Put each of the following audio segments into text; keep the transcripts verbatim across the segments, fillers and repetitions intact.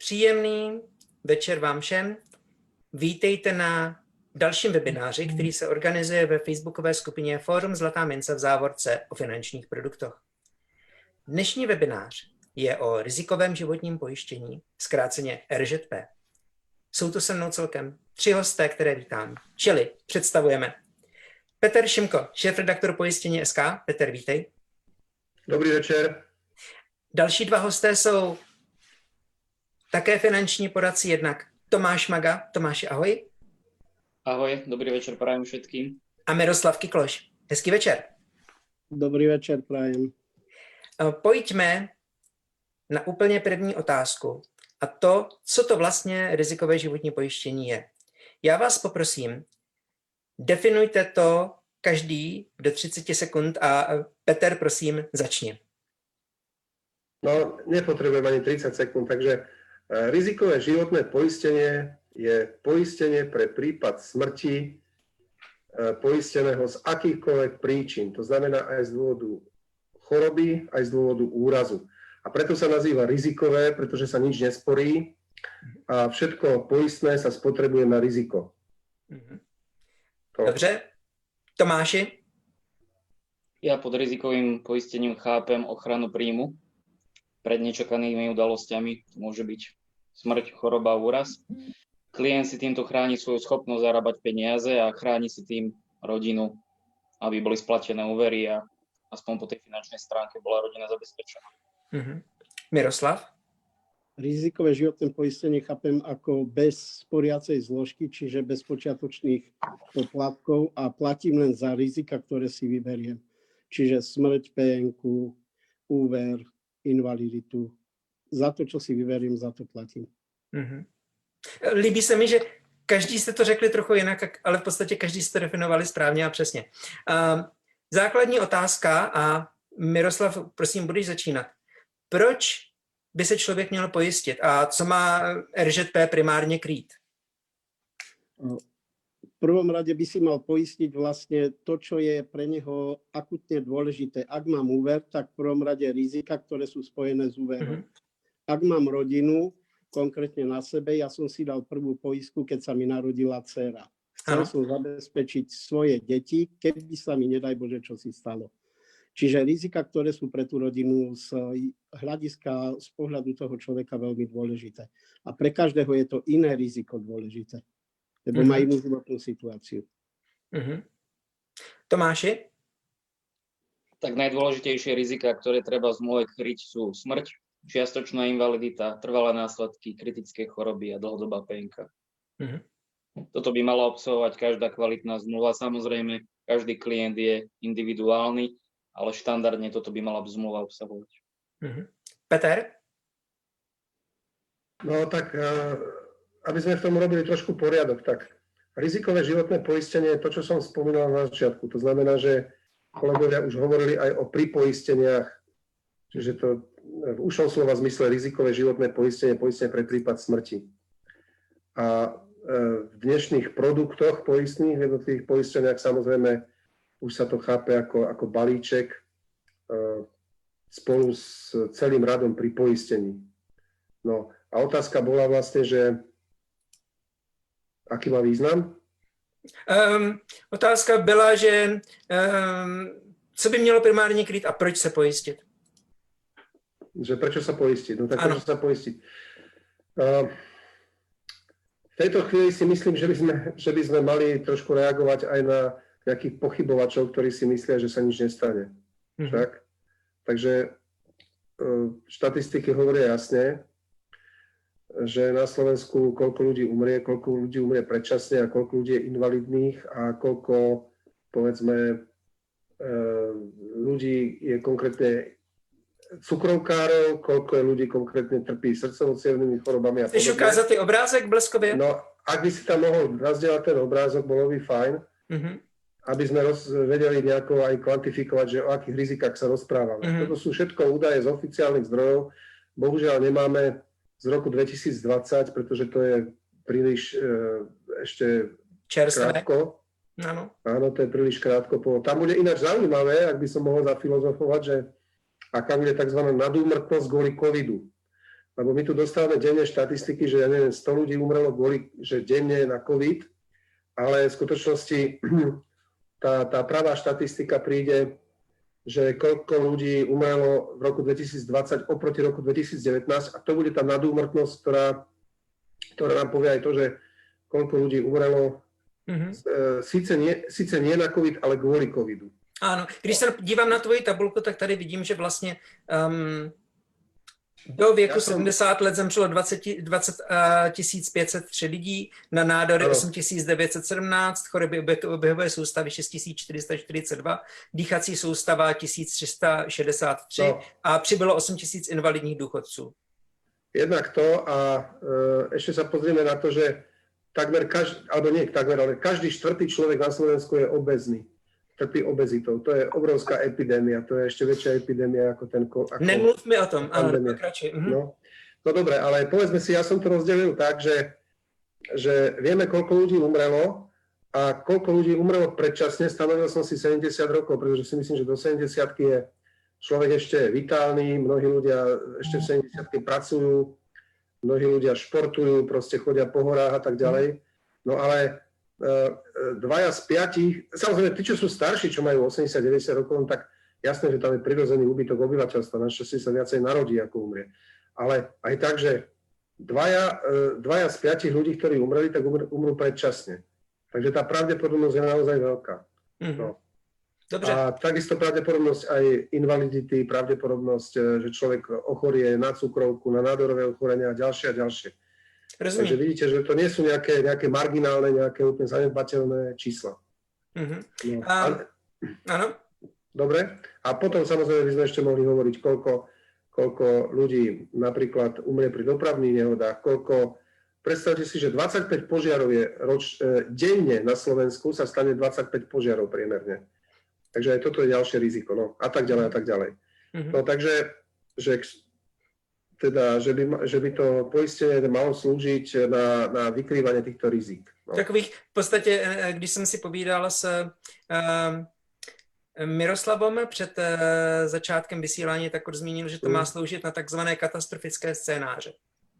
Příjemný večer vám všem. Vítejte na dalším webináři, který se organizuje ve facebookové skupině Fórum Zlatá mince v závorce o finančních produktech. Dnešní webinář je o rizikovém životním pojištění, zkráceně R Ž P. Jsou tu se mnou celkem tři hosté, které vítám. Čili představujeme Petr Šimko, šéfredaktor Pojištění tečka es ká. Petr, vítej. Dobrý večer. Další dva hosté jsou také finanční poradci, jednak Tomáš Maga. Tomáši, ahoj. Ahoj, dobrý večer prajem všetkým. A Miroslav Kikloš. Hezký večer. Dobrý večer prajem. Pojďme na úplně první otázku. A to, co to vlastně rizikové životní pojištění je. Já vás poprosím, definujte to každý do třicet sekund a Petr, prosím, začni. No, nepotrebujem ani tridsať sekúnd, takže rizikové životné poistenie je poistenie pre prípad smrti poisteného z akýchkoľvek príčin. To znamená aj z dôvodu choroby, aj z dôvodu úrazu. A preto sa nazýva rizikové, pretože sa nič nesporí a všetko poistné sa spotrebuje na riziko. To. Dobře. Tomáši? Ja pod rizikovým poistením chápem ochranu príjmu pred nečakanými udalosťami. Môže byť smrť, choroba, úraz. Klient si týmto chráni svoju schopnosť zarábať peniaze a chráni si tým rodinu, aby boli splatené úvery a aspoň po tej finančnej stránke bola rodina zabezpečená. Mm-hmm. Miroslav? Rizikové životné poistenie chápem ako bez sporiacej zložky, čiže bez počiatočných poplatkov a platím len za rizika, ktoré si vyberiem. Čiže smrť, pé enku, úver, invaliditu. Za to, čo si vyberiem, za to platím. Mm-hmm. Líbí se mi, že každý jste to řekli trochu jinak, ale v podstatě každý jste to definovali správně a přesně. Uh, základní otázka, a Miroslav, prosím, budeš začínat. Proč by se člověk měl pojistit a co má R Ž P primárně krýt? V prvom rade by si mal poistiť vlastne to, čo je pre neho akutne dôležité. Ak mám úver, tak v prvom rade rizika, ktoré sú spojené s úverom. Mm-hmm. Ak mám rodinu, konkrétne na sebe, ja som si dal prvú poistku, keď sa mi narodila dcéra. Chcel som zabezpečiť svoje deti, keby sa mi, nedaj Bože, čo si stalo. Čiže rizika, ktoré sú pre tú rodinu z hľadiska, z pohľadu toho človeka veľmi dôležité. A pre každého je to iné riziko dôležité, lebo mm-hmm. má inú životnú situáciu. Mm-hmm. Tomáši? Tak najdôležitejšie rizika, ktoré treba v zmluve kryť, sú smrť, čiastočná invalidita, trvalé následky, kritické choroby a dlhodobá penka. Mm-hmm. Toto by mala obsahovať každá kvalitná zmluva. Samozrejme, každý klient je individuálny, ale štandardne toto by mala zmluva obsahovať. Mm-hmm. Peter? No tak, aby sme v tom robili trošku poriadok, tak rizikové životné poistenie je to, čo som spomínal na začiatku. To znamená, že kolegovia už hovorili aj o pripoisteniach, čiže to v ušom slova zmysle rizikové životné poistenie, poistenie pre prípad smrti. A v dnešných produktoch poistných, v jednotlivých poisteniach samozrejme už sa to chápe ako, ako balíček spolu s celým radom pri poistení. No a otázka bola vlastne, že aký má význam? Um, otázka byla, že um, co by mělo primárně kryt a proč se pojistit? Že prečo sa poistiť? No tak ano. Prečo sa poistiť? Uh, v tejto chvíli si myslím, že by, sme, že by sme mali trošku reagovať aj na nejakých pochybovačov, ktorí si myslia, že sa nič nestane. Mm-hmm. Však? Takže uh, štatistiky hovoria jasne, že na Slovensku koľko ľudí umrie, koľko ľudí umrie predčasne a koľko ľudí je invalidných a koľko, povedzme, uh, ľudí je konkrétne cukrovkárov, koľko je ľudí konkrétne trpí srdcovo-cievnymi chorobami a podobne. Chceš ukázať ten obrázek bleskovie? No, ak by si tam mohol rozdieľať ten obrázok, bolo by fajn, mm-hmm. aby sme roz, vedeli nejako aj kvantifikovať, že o akých rizikách sa rozprávame. Mm-hmm. Toto sú všetko údaje z oficiálnych zdrojov. Bohužiaľ nemáme z roku dvetisícdvadsať, pretože to je príliš e, ešte čerstvé. Krátko. Áno. Áno, to je príliš krátko. Tam bude ináč zaujímavé, ak by som mohol zafilozofovať, že aká bude tzv. Nadúmrtnosť kvôli covidu. Lebo my tu dostávame denne štatistiky, že ja neviem, sto ľudí umrelo kvôli, že denne na COVID, ale v skutočnosti tá, tá pravá štatistika príde, že koľko ľudí umrelo v roku dvetisícdvadsať oproti roku dvetisícdevätnásť a to bude tá nadúmrtnosť, ktorá, ktorá nám povie aj to, že koľko ľudí umrelo mm-hmm. síce, nie, síce nie na COVID, ale kvôli covidu. Ano, když se dívám na tvoji tabulku, tak tady vidím, že vlastně um, do věku ja som... sedmdesát let zemřelo dvacet tisíc pět set tři lidí, na nádory ano. osm tisíc devět set sedmnáct, choroby oběhové soustavy šest tisíc čtyři sta čtyřicet dva, dýchací soustava tisíc tři sta šedesát tři no. a přibylo osm tisíc invalidních důchodců. Jednak to a e, ešte sa pozrieme na to, že takmer každý, alebo nie takmer, ale každý štvrtý človek na Slovensku je obezný. Trpí obezitou. To je obrovská epidémia. To je ešte väčšia epidémia ako ten... Ako Nemluv mi o tom. Áno, pokračuj. Mhm. No, no dobre, ale povedzme si, ja som to rozdelil tak, že, že vieme, koľko ľudí umrelo a koľko ľudí umrelo predčasne. Stanovil som si sedemdesiat rokov, pretože si myslím, že do sedemdesiatky je človek ešte vitálny, mnohí ľudia ešte v sedemdesiatke pracujú, mnohí ľudia športujú, proste chodia po horách a tak ďalej. No ale dvaja z piatich, samozrejme, tí, čo sú starší, čo majú osemdesiat deväťdesiat rokov, tak jasné, že tam je prirodzený úbytok obyvateľstva, našťastie sa viacej narodí, ako umrie. Ale aj tak, že dvaja, dvaja z piatich ľudí, ktorí umreli, tak umrú predčasne. Takže tá pravdepodobnosť je naozaj veľká. Mm-hmm. No. Dobre. A takisto pravdepodobnosť aj invalidity, pravdepodobnosť, že človek ochorie na cukrovku, na nádorové ochorenia a ďalšie a ďalšie. Rozumiem. Takže vidíte, že to nie sú nejaké, nejaké marginálne, nejaké úplne zanedbateľné čísla. Uh-huh. No. A, áno. Dobre. A potom samozrejme by sme ešte mohli hovoriť, koľko, koľko ľudí napríklad umrie pri dopravných nehodách, koľko... Predstavte si, že dvadsaťpäť požiarov je roč, denne na Slovensku sa stane dvadsaťpäť požiarov priemerne. Takže aj toto je ďalšie riziko. No. A tak ďalej, a tak ďalej. Uh-huh. No takže... Že, teda, že by, že by to poistenie malo slúžiť na, na vykrývanie týchto rizik. No. Takových, v podstatě, když jsem si povídal s uh, Miroslavom před uh, začátkem vysílání, tak on zmínil, že to má sloužit na takzvané katastrofické scénáře.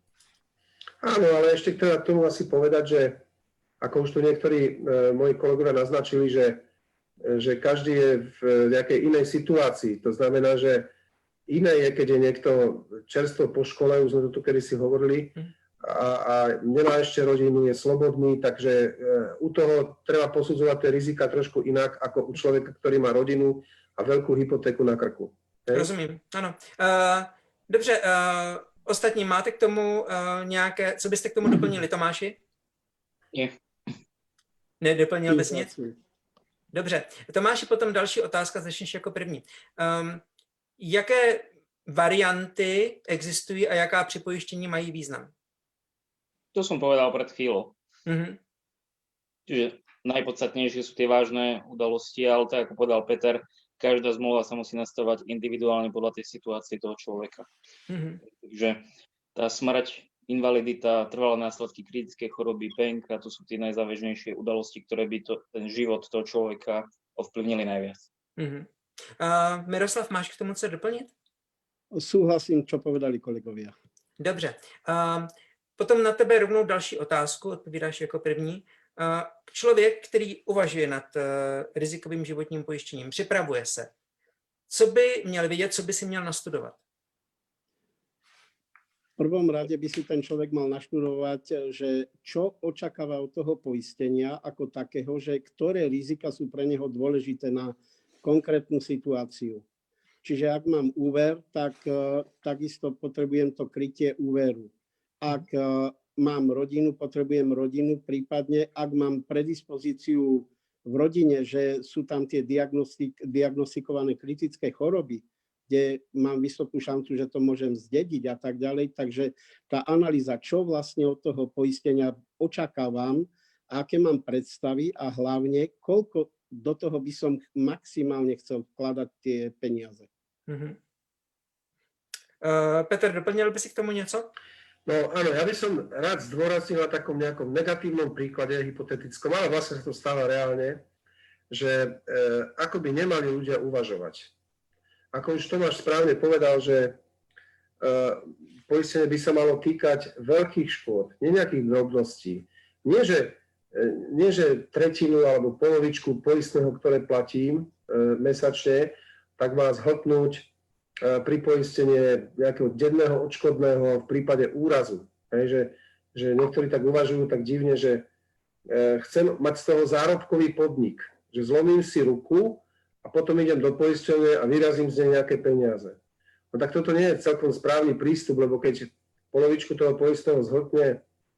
Áno, ale ešte teda k tomu asi povedať, že ako už tu niektorí uh, moji kolegovia naznačili, že, že každý je v nejakej inej situácii. To znamená, že iné je, keď je niekto čerstvo po škole, už sme to tu kedysi hovorili, a, a nemá ešte rodinu, je slobodný, takže e, u toho treba posudzovať tie rizika trošku inak, ako u človeka, ktorý má rodinu a veľkú hypotéku na krku. Hej? Rozumím, ano. Uh, dobře, uh, ostatní máte k tomu uh, nějaké, co byste k tomu doplnili, Tomáši? Nie. Nedoplnil bys nic? Dobře. Tomáši, potom další otázka, začneš jako první. Um, Jaké varianty existují a jaká při pojištění mají význam? To som povedal pred chvíľou. Mm-hmm. Čiže najpodstatnejšie sú tie vážne udalosti, ale tak ako povedal Peter, každá zmluva sa musí nastavovať individuálne podľa tej situácie toho človeka. Mm-hmm. Takže tá smrť, invalidita, trvalé následky, kritické choroby, penka, to sú tie najzávažnejšie udalosti, ktoré by to, ten život toho človeka ovplyvnili najviac. Mm-hmm. Uh, Miroslav, máš k tomu co doplnit? Súhlasím, čo povedali kolegovia. Dobře. Uh, potom na tebe rovnou další otázku, odpovídáš jako první. Uh, člověk, který uvažuje nad uh, rizikovým životním pojištěním, připravuje se. Co by měl vědět, co by si měl nastudovat? V prvom rade by si ten človek mal naštudovať, že čo očakáva od toho poistenia ako takého, že ktoré rizika sú pre neho dôležité na konkrétnu situáciu. Čiže ak mám úver, tak uh, takisto potrebujem to krytie úveru. Ak uh, mám rodinu, potrebujem rodinu, prípadne ak mám predispozíciu v rodine, že sú tam tie diagnostik, diagnostikované kritické choroby, kde mám vysokú šancu, že to môžem zdediť a tak ďalej. Takže tá analýza, čo vlastne od toho poistenia očakávam, aké mám predstavy a hlavne, koľko do toho by som maximálne chcel vkladať tie peniaze. Uh-huh. Uh, Petr, doplnil by si k tomu něco? No áno, ja by som rád zdôraznil na takom nejakom negatívnom príklade, hypotetickom, ale vlastne sa to stáva reálne, že e, ako by nemali ľudia uvažovať. Ako už Tomáš správne povedal, že poistenie by sa malo týkať veľkých škôd, nie nejakých drobností. Nie, že, nie, že tretinu alebo polovičku poistného, ktoré platím mesačne, tak má zhltnúť pri poistenie nejakého denného odškodného v prípade úrazu. Hej, že, že niektorí tak uvažujú tak divne, že chcem mať z toho zárobkový podnik, že zlomím si ruku a potom idem do poistenia a vyrazím z nej nejaké peniaze. No tak toto nie je celkom správny prístup, lebo keď polovičku toho poistného zhltne e,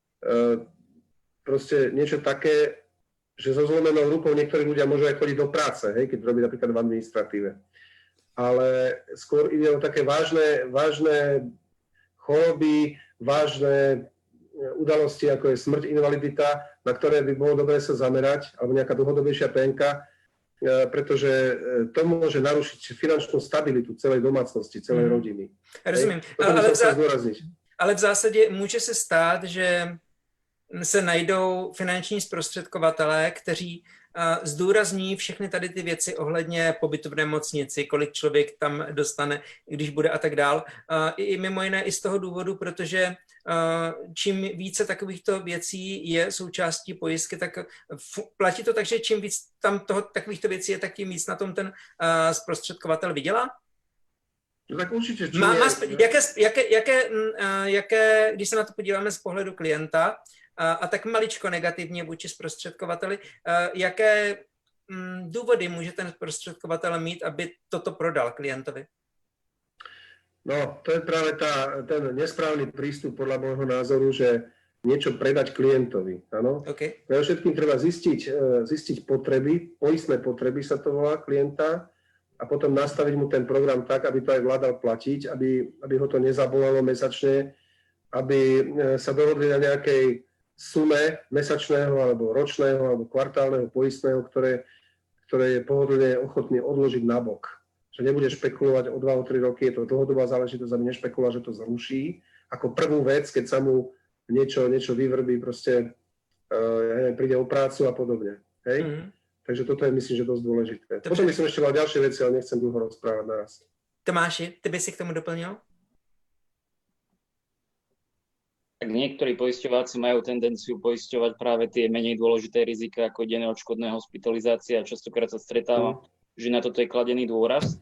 proste niečo také, že so zlomenou rukou niektorí ľudia môžu aj chodiť do práce, hej, keď robí napríklad v administratíve. Ale skôr ide o také vážne, vážne choroby, vážne udalosti, ako je smrť, invalidita, na ktoré by bolo dobré sa zamerať, alebo nejaká dlhodobejšia penka, pretože to môže narušiť finančnú stabilitu celej domácnosti, celej rodiny. Rozumím. Ale v, zá... ale v zásadě může se stát, že se najdou finanční zprostředkovatelé, kteří zdůrazní všechny tady ty věci ohledně pobytu v nemocnici, kolik člověk tam dostane, když bude a tak dál. I mimo jiné i z toho důvodu, protože čím více takovýchto věcí je součástí pojistky, tak platí to tak, že čím víc tam toho, takovýchto věcí je, tak tím víc na tom ten zprostředkovatel vydělá? No tak určitě. Má, má, jaké, jaké, jaké, jaké, když se na to podíváme z pohledu klienta, a, a tak maličko negativně vůči zprostředkovateli, jaké m, důvody může ten zprostředkovatel mít, aby toto prodal klientovi? No, to je práve tá, ten nesprávny prístup podľa môjho názoru, že niečo predať klientovi. Áno? Okay. Pre všetkým treba zistiť, zistiť potreby, poistné potreby sa to volá klienta a potom nastaviť mu ten program tak, aby to aj vládal platiť, aby, aby ho to nezabolalo mesačne, aby sa dohodli na nejakej sume mesačného alebo ročného alebo kvartálneho poistného, ktoré, ktoré je pohodlne ochotný odložiť na bok. Že nebude špekulovať o dva, o tri roky, je to dlhodobá záležitosť, aby nešpekuloval, že to zruší. Ako prvú vec, keď sa mu niečo, niečo vyvrbí, proste uh, ja neviem, príde o prácu a podobne. Hej? Mm-hmm. Takže toto je, myslím, že dosť dôležité. Dobře. Potom by som ešte mal ďalšie veci, ale nechcem dlho rozprávať naraz. Tomáši, ty by si k tomu doplnil? Tak niektorí poisťováci majú tendenciu poisťovať práve tie menej dôležité rizika, ako denné odškodné, hospitalizácia. Častokrát sa stretávam, mm. že na toto je kladený dôraz.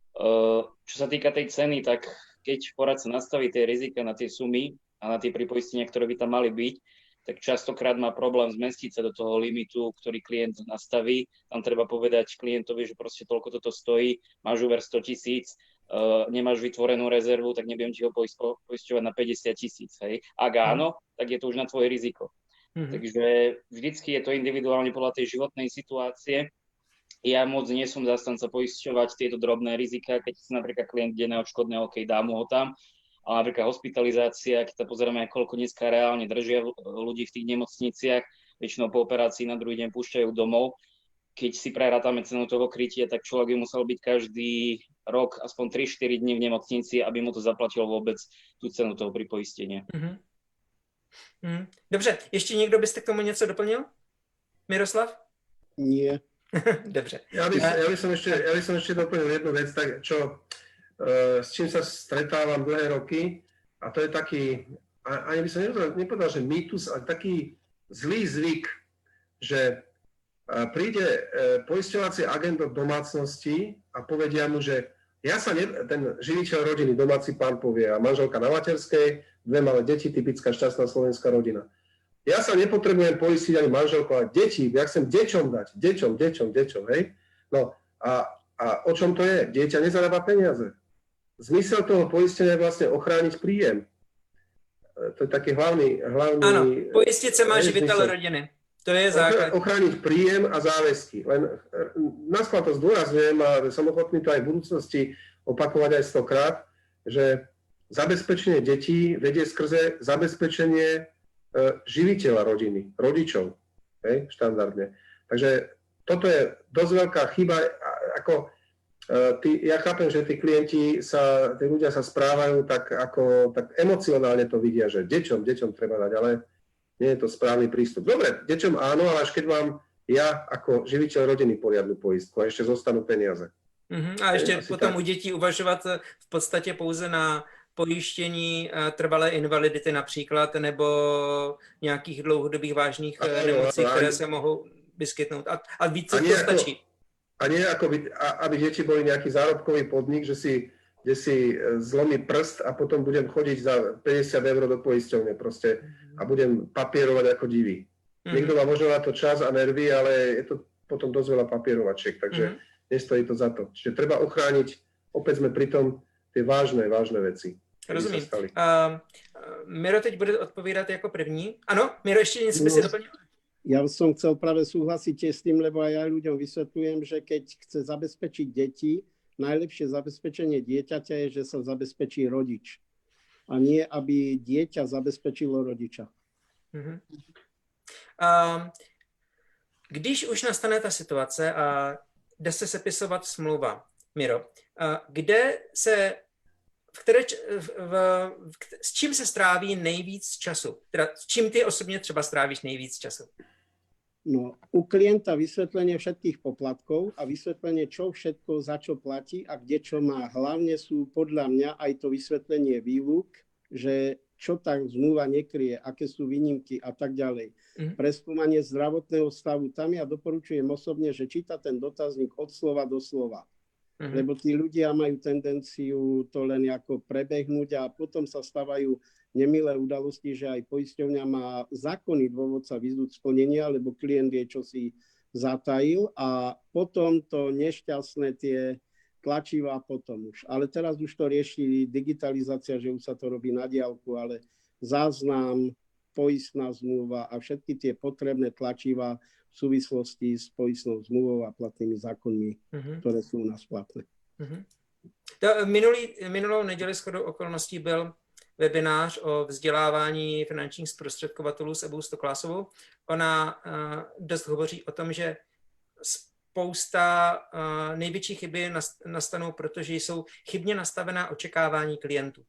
Čo sa týka tej ceny, tak keď poradca nastaví tie rizika na tie sumy a na tie pripoistenia, ktoré by tam mali byť, tak častokrát má problém zmestiť sa do toho limitu, ktorý klient nastaví. Tam treba povedať klientovi, že proste toľko toto stojí, máš úver sto tisíc, uh, nemáš vytvorenú rezervu, tak nebudem ti ho poisťovať na päťdesiat tisíc. Hej. Ak áno, tak je to už na tvoje riziko. Mm-hmm. Takže vždycky je to individuálne podľa tej životnej situácie. Ja moc nie som zastanca poisťovať tieto drobné rizika, keď si napríklad klient denné odškodné, OK, dá mu ho tam, ale napríklad hospitalizácia, keď sa pozrieme, koľko dneska reálne držia ľudí v tých nemocniciach, väčšinou po operácii na druhý deň púšťajú domov. Keď si prerátame cenu toho krytia, tak človek by musel byť každý rok aspoň tri štyri dní v nemocnici, aby mu to zaplatilo vôbec tú cenu toho pripoistenia. Mm-hmm. Mm. Dobře, ještě někdo byste k tomu něco doplnil? Miroslav? Nie. Dobře. Ja by, ja, by som ešte, ja by som ešte doplnil jednu vec, tak čo, uh, s čím sa stretávam dlhé roky, a to je taký, ani by som nepovedal, nepovedal že mýtus, ale taký zlý zvyk, že uh, príde uh, poisťovací agent do domácnosti a povedia mu, že ja sa ne, ten živiteľ rodiny, domáci pán povie, a manželka na materskej, dve malé deti, typická šťastná slovenská rodina. Ja sa nepotrebujem poistiť ani manželku, ale deti, ja chcem deťom dať, deťom, deťom, deťom, hej? No a, a o čom to je? Dieťa nezarába peniaze. Zmysel toho poistenia je vlastne ochrániť príjem. To je taký hlavný... hlavný Áno, poistiť sa má živitel rodiny. To je základ. Ochrániť príjem a záväzky. Len naskôr to zdôrazňujem a som ochotný to aj v budúcnosti opakovať aj stokrát, že zabezpečenie detí vedie skrze zabezpečenie živiteľa rodiny, rodičov, hej, štandardne. Takže toto je dosť veľká chyba, ako tí, ja chápem, že tí klienti sa, tí ľudia sa správajú tak, ako, tak emocionálne to vidia, že deťom, deťom treba dať, ale nie je to správny prístup. Dobre, deťom áno, ale až keď mám ja ako živiteľ rodiny poriadnu poistku a ešte zostanú peniaze. Mm-hmm. A ešte potom tak u detí uvažovať v podstate pouze na pojištění trvalé invalidity například, nebo nějakých dlouhodobých vážných nemocí, které se mohou vyskytnúť. A, a víc to stačí. A nie ako by, aby deti boli nejaký zárobkový podnik, že si, kde si zlomí prst a potom budem chodiť za päťdesiat eur do poisťovne proste a budem papierovať ako divý. Mm. Niekto má možno na to čas a nervy, ale je to potom dosť veľa papierovačiek, takže mm. nestojí to za to. Čiže treba ochrániť, opäť sme pri tom, tie vážne, vážne veci. Rozumím. Uh, Miro teď bude odpovídat jako první. Ano, Miro, ještě něco by si doplnil? Ja som chcel práve súhlasiť s tým, lebo aj ja ľuďom vysvetľujem, že keď chce zabezpečiť deti, najlepšie zabezpečenie dieťaťa je, že sa zabezpečí rodič. A nie, aby dieťa zabezpečilo rodiča. Uh-huh. Uh, když už nastane ta situace a jde se sepisovat smlouva, Miro, uh, kde se, v které, v, v, v, s čím se stráví nejvíc času? Teda s čím ty osobně třeba strávíš nejvíc času? No, u klienta vysvetlenie všetkých poplatkov a vysvetlenie, čo všetko za čo platí a kde čo má. Hlavne sú podľa mňa aj to vysvetlenie výluk, že čo tá zmluva nekryje, aké sú výnimky a tak ďalej. Mm. Preskúmanie zdravotného stavu. Tam ja doporučujem osobne, že číta ten dotazník od slova do slova. Mm. Lebo tí ľudia majú tendenciu to len ako prebehnúť a potom sa stávajú nemilé udalosti, že aj poisťovňa má zákonný dôvod sa vyzúť splnenia, lebo klient je čosi zatajil a potom to nešťastné tie tlačivá potom už. Ale teraz už to rieši digitalizácia, že už sa to robí na diaľku, ale záznam, poistná zmluva a všetky tie potrebné tlačivá v súvislosti s poistnou zmluvou a platnými zákonmi, uh-huh. ktoré sú u nás platné. Uh-huh. To minulý, minulou neděli shodou okolností byl webinář o vzdělávání finančních zprostředkovatelů s Ebou Stoklásovou. Ona uh, dost hovoří o tom, že spousta uh, největší chyby nastanou, protože jsou chybně nastavená očekávání klientů,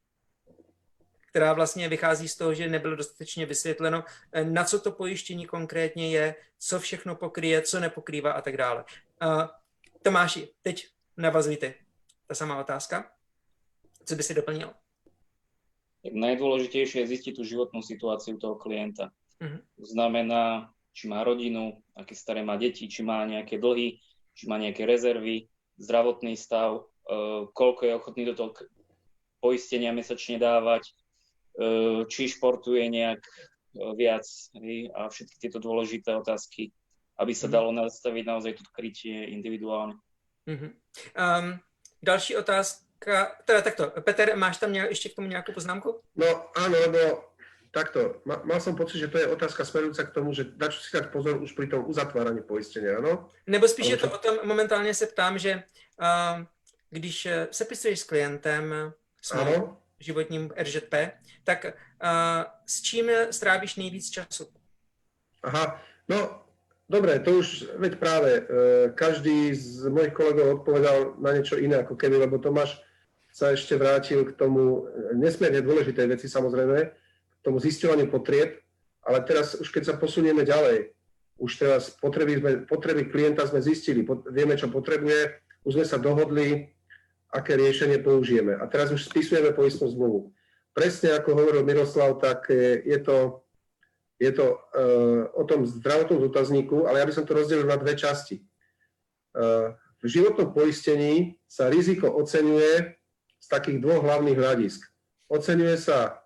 která vlastně vychází z toho, že nebylo dostatečně vysvětleno, na co to pojištění konkrétně je, co všechno pokryje, co nepokrývá a tak dále. Uh, Tomáši, teď navazujte. Ta samá otázka. Co by si doplnil? Tak najdôležitejšie je zistiť tú životnú situáciu toho klienta. Uh-huh. To znamená, či má rodinu, aké staré má deti, či má nejaké dlhy, či má nejaké rezervy, zdravotný stav, uh, koľko je ochotný do toho poistenia mesačne dávať, uh, či športuje nejak uh, viac, hej, a všetky tieto dôležité otázky, aby sa uh-huh. dalo nastaviť naozaj to krytie individuálne. Uh-huh. Um, další otázka. Teda takto, Peter, máš tam ešte k tomu nejakú poznámku? No áno, lebo takto, mal som pocit, že to je otázka smerujúca k tomu, že na čo si dať pozor už pri tom uzatváraní poistenia, áno? Nebo spíš je to o tom, momentálně se ptám, že uh, když sepisuješ s klientem smlouvu životním er žet pé, tak uh, s čím strávíš nejvíc času? Aha, no dobre, to už, veď práve, e, každý z mojich kolegov odpovedal na niečo iné ako keby, lebo Tomáš sa ešte vrátil k tomu nesmierne dôležitej veci, samozrejme, k tomu zisťovaniu potrieb, ale teraz už keď sa posunieme ďalej, už teraz potreby, sme, potreby klienta sme zistili, pot, vieme, čo potrebuje, už sme sa dohodli, aké riešenie použijeme. A teraz už spisujeme poistnú zmluvu. Presne ako hovoril Miroslav, tak je to Je to uh, o tom zdravotnom dotazníku, ale ja by som to rozdelil na dve časti. Uh, v životnom poistení sa riziko oceňuje z takých dvoch hlavných hľadisk. Oceňuje sa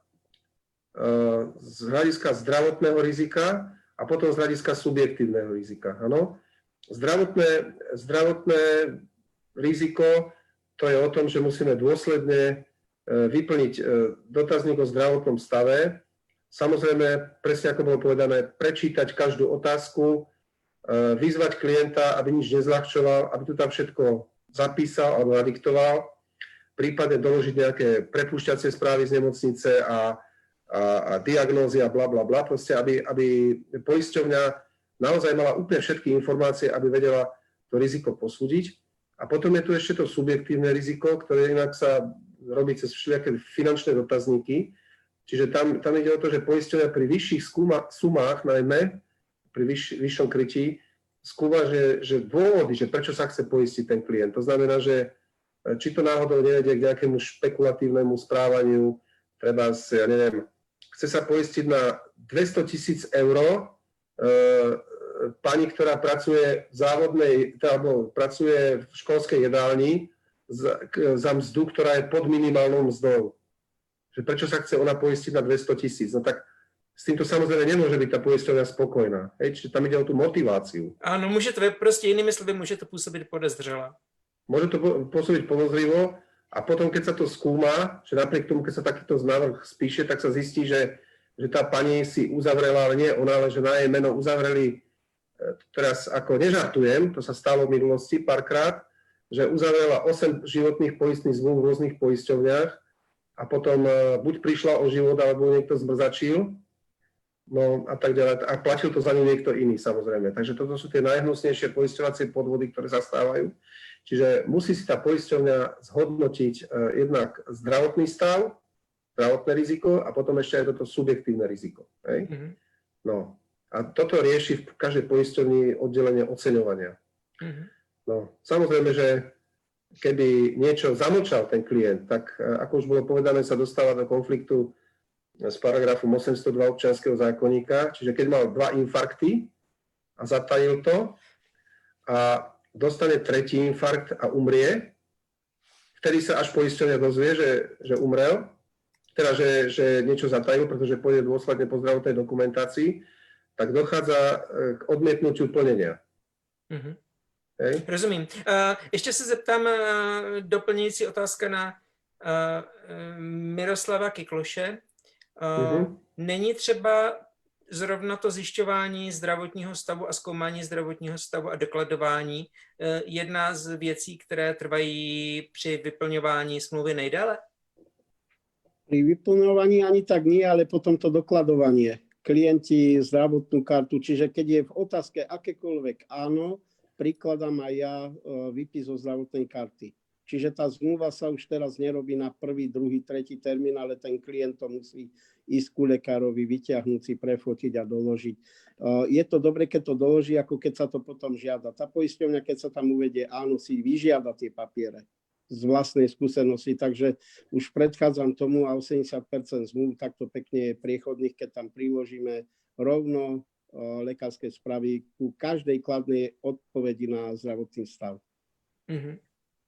uh, z hľadiska zdravotného rizika a potom z hľadiska subjektívneho rizika. Ano? Zdravotné, zdravotné riziko, to je o tom, že musíme dôsledne uh, vyplniť uh, dotazník o zdravotnom stave. Samozrejme, presne ako bolo povedané, prečítať každú otázku, vyzvať klienta, aby nič nezľahčoval, aby to tam všetko zapísal alebo nadiktoval, prípadne doložiť nejaké prepúšťacie správy z nemocnice a, a, a diagnózy a bla, bla, bla, proste, aby, aby poisťovňa naozaj mala úplne všetky informácie, aby vedela to riziko posúdiť. A potom je tu ešte to subjektívne riziko, ktoré inak sa robí cez všelijaké finančné dotazníky. Čiže tam, tam ide o to, že poisťovňa pri vyšších skúma, sumách najmä, pri vyš, vyššom krytí, skúma, že, že dôvody, že prečo sa chce poistiť ten klient. To znamená, že či to náhodou nevedie k nejakému špekulatívnemu správaniu, treba, ja neviem, chce sa poistiť na dvesto tisíc eur e, pani, ktorá pracuje v závodnej, alebo pracuje v školskej jedálni za, za mzdu, ktorá je pod minimálnou mzdou. Že prečo sa chce ona poistiť na dvesto tisíc? No tak s týmto samozrejme nemôže byť tá poisťovňa spokojná. Hej? Čiže tam ide o tú motiváciu. Áno, môže to proste inými slovy, môže to pôsobiť podezřela. Môže to pôsobiť podozrivo a potom, keď sa to skúma, že napriek tomu, keď sa takýto návrh spíše, tak sa zistí, že, že tá pani si uzavrela, ale nie ona, ale že na jej meno uzavreli, teraz ako nežartujem, to sa stalo v minulosti párkrát, že uzavrela osem životných poistných zmluv v rôznych poisťovniach a potom buď prišla o život, alebo niekto zmrzačil, no a tak ďalej. A platil to za ňu niekto iný, samozrejme. Takže toto sú tie najhnusnejšie poisťovacie podvody, ktoré sa stávajú. Čiže musí si tá poisťovňa zhodnotiť uh, jednak zdravotný stav, zdravotné riziko a potom ešte aj toto subjektívne riziko. Hej? Mm-hmm. No a toto rieši v každej poisťovni oddelenie oceňovania. Mm-hmm. No, samozrejme, že keby niečo zamlčal ten klient, tak ako už bolo povedané, sa dostáva do konfliktu s paragrafom osemsto dva občianskeho zákonníka, čiže keď mal dva infarkty a zatajil to a dostane tretí infarkt a umrie, vtedy sa až poisťovňa dozvie, že, že umrel, teda, že, že niečo zatajil, pretože pôjde dôsledne po zdravotnej dokumentácii, tak dochádza k odmietnutiu plnenia. Mm-hmm. Hej. Rozumím. Uh, ještě se zeptám, uh, doplňující otázka na uh, Miroslava Kikloše. Uh, mm-hmm. Není třeba zrovna to zjišťování zdravotního stavu a zkoumání zdravotního stavu a dokladování uh, jedna z věcí, které trvají při vyplňování smlouvy nejdále? Pri vyplňovaní ani tak nie, ale potom to dokladovanie. Klienti zdravotnú kartu, čiže keď je v otázke akékoľvek áno, prikladám aj ja výpis zo zdravotnej karty. Čiže tá zmluva sa už teraz nerobí na prvý, druhý, tretí termín, ale ten klient to musí ísť ku lekárovi, vyťahnuť si, prefotiť a doložiť. Je to dobre, keď to doloží, ako keď sa to potom žiada. Tá poisťovňa, keď sa tam uvedie áno, si vyžiada tie papiere z vlastnej skúsenosti, takže už predchádzam tomu a osemdesiat percent zmluv takto pekne je priechodných, keď tam priložíme rovno lekárske správy ku každej kladnej odpovedi na zdravotný stav. Mm-hmm.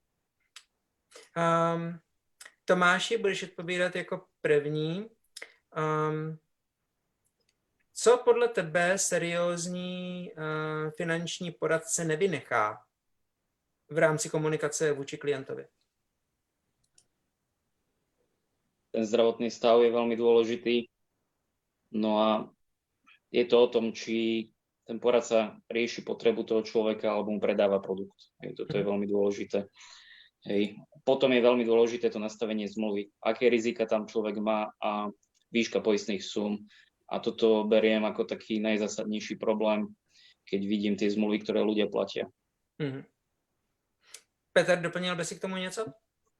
Um, Tomáši, budeš odpovídat jako první. Um, co podle tebe seriózní uh, finanční poradce nevynechá v rámci komunikace vůči klientovi? Ten zdravotný stav je veľmi dôležitý. No a je to o tom, či ten poradca rieši potrebu toho človeka alebo mu predáva produkt. Hej, toto je veľmi dôležité. Hej. Potom je veľmi dôležité to nastavenie zmluvy. Aké rizika tam človek má a výška poistných súm. A toto beriem ako taký najzásadnejší problém, keď vidím tie zmluvy, ktoré ľudia platia. Mm-hmm. Petr, doplnil by si k tomu něco?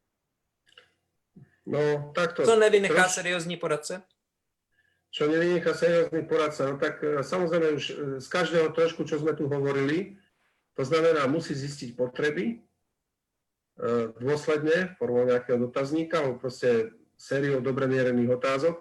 No, takto. Co nevynechá troš... seriózní poradce? Čo nevynechá seriózny poradca, no tak samozrejme už z každého trošku, čo sme tu hovorili, to znamená, musí zistiť potreby dôsledne formou nejakého dotazníka alebo proste sériou dobre mierených otázok.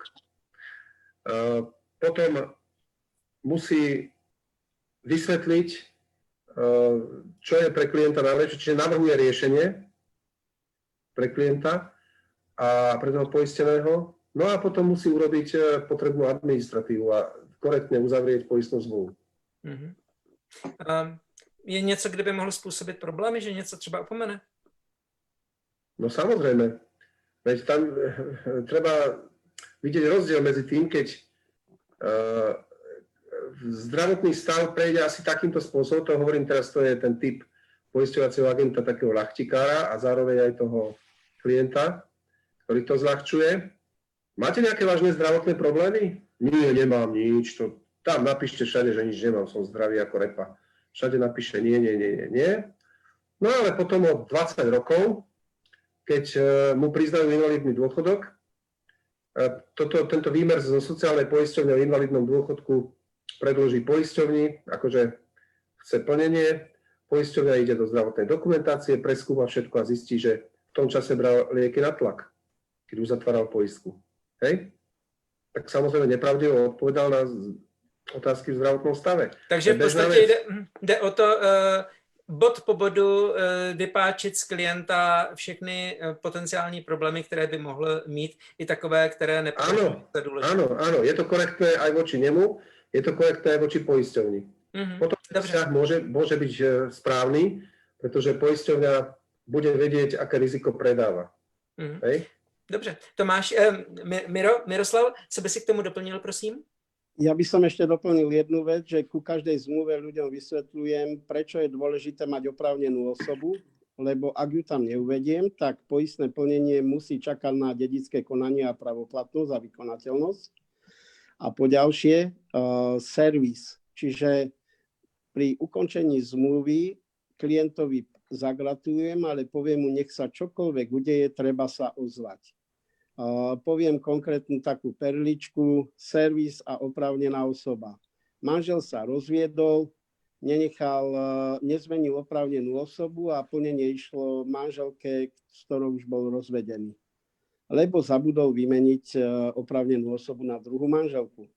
Potom musí vysvetliť, čo je pre klienta najlepšie, čiže navrhuje riešenie pre klienta a pre toho poisteného. No a potom musí urobiť potrebnú administratívu a korektne uzavrieť poistnú zmluvu. Mm-hmm. Um, je něco, kde by mohlo způsobit problémy, že něco třeba opomene? No samozrejme. Veď tam treba vidieť rozdiel medzi tým, keď uh, zdravotný stav prejde asi takýmto spôsobom, to hovorím teraz, to je ten typ poisťovacieho agenta, takého ľahtikára a zároveň aj toho klienta, ktorý to zľahčuje. Máte nejaké vážne zdravotné problémy? Nie, nemám nič. To, tam napíšte všade, že nič nemám, som zdravý ako repa. Všade napíšte nie, nie, nie, nie, nie. No ale potom o dvadsať rokov, keď mu priznajú invalidný dôchodok, toto, tento výmer zo sociálnej poisťovne o invalidnom dôchodku predloží poisťovni, akože chce plnenie. Poisťovňa ide do zdravotnej dokumentácie, preskúma všetko a zistí, že v tom čase bral lieky na tlak, keď uzatváral poistku. Hej? Tak samozrejme nepravdivo odpovedal na otázky v zdravotnom stave. Takže v podstatě jde, jde o to uh, bod po bodu uh, vypáčit z klienta všechny uh, potenciální problémy, které by mohl mít, i takové, které nepovažují za důležité. Áno, áno, je to korektné aj voči nemu, je to korektné aj voči poisťovni. Mm-hmm. Potom vzťah môže, môže byť správny, pretože poisťovňa bude vedieť, aké riziko predáva. Mm-hmm. Hej? Dobře. Tomáš, eh, Miro, Miroslav, co by si k tomu doplnil, prosím? Ja by som ešte doplnil jednu vec, že ku každej zmluve ľuďom vysvetľujem, prečo je dôležité mať oprávnenú osobu, lebo ak ju tam neuvediem, tak poistné plnenie musí čakať na dedické konanie a pravoplatnosť a vykonateľnosť. A po ďalšie, uh, servis. Čiže pri ukončení zmluvy klientovi zagratulujem, ale poviem mu, nech sa čokoľvek udeje, treba sa ozvať. Uh, poviem konkrétnu takú perličku, servis a oprávnená osoba. Manžel sa rozviedol, nenechal, uh, nezmenil oprávnenú osobu a plnenie išlo manželke, s ktorou už bol rozvedený. Lebo zabudol vymeniť uh, oprávnenú osobu na druhú manželku.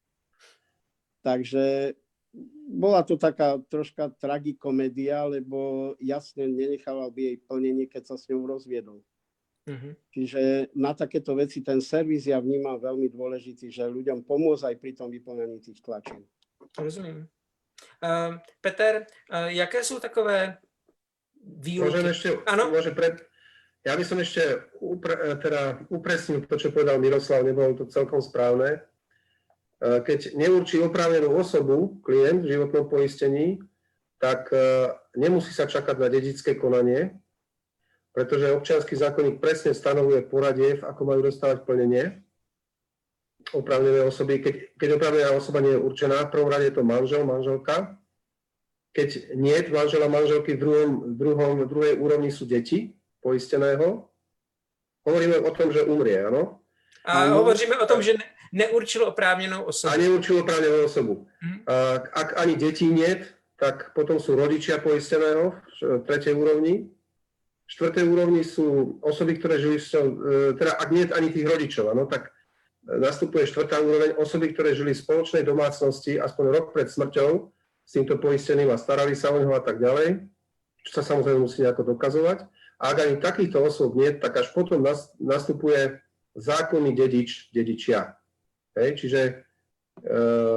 Takže bola to taká troška tragikomédia, lebo jasne nenechával by jej plnenie, keď sa s ňou rozviedol. Mm-hmm. Čiže na takéto veci ten servis ja vnímam veľmi dôležitý, že ľuďom pomôcť aj pri tom vyplňaní tých tlačín. Rozumím. Uh, Peter, uh, jaké sú takové výuky? Môžem ešte, ano? Môže pred... Ja by som ešte upre, teda upresnil to, čo povedal Miroslav, nebolo to celkom správne. Uh, keď neurčí oprávnenú osobu, klient v životnom poistení, tak uh, nemusí sa čakať na dedičské konanie, pretože občiansky zákonník presne stanovuje poradie, ako majú dostávať plnenie oprávnené osoby. Keď, keď oprávnená osoba nie je určená, v prvom rade je to manžel, manželka. Keď nie, manžela, manželky v druhom, druhom, druhej úrovni sú deti poisteného. Hovoríme o tom, že umrie, áno? A ano. Hovoríme o tom, že ne, neurčil oprávnenou osobu. A neurčil oprávnenú osobu. Hmm. A, ak ani detí nie, tak potom sú rodičia poisteného v tretej úrovni. V štvrtej úrovni sú osoby, ktoré žili, teda ak nie ani tých rodičov, no, tak nastupuje štvrtá úroveň osoby, ktoré žili v spoločnej domácnosti aspoň rok pred smrťou s týmto poisteným a starali sa o neho a tak ďalej, čo sa samozrejme musí nejako dokazovať. A ak ani takýchto osôb nie, tak až potom nastupuje zákonný dedič, dedičia. Hej, čiže e,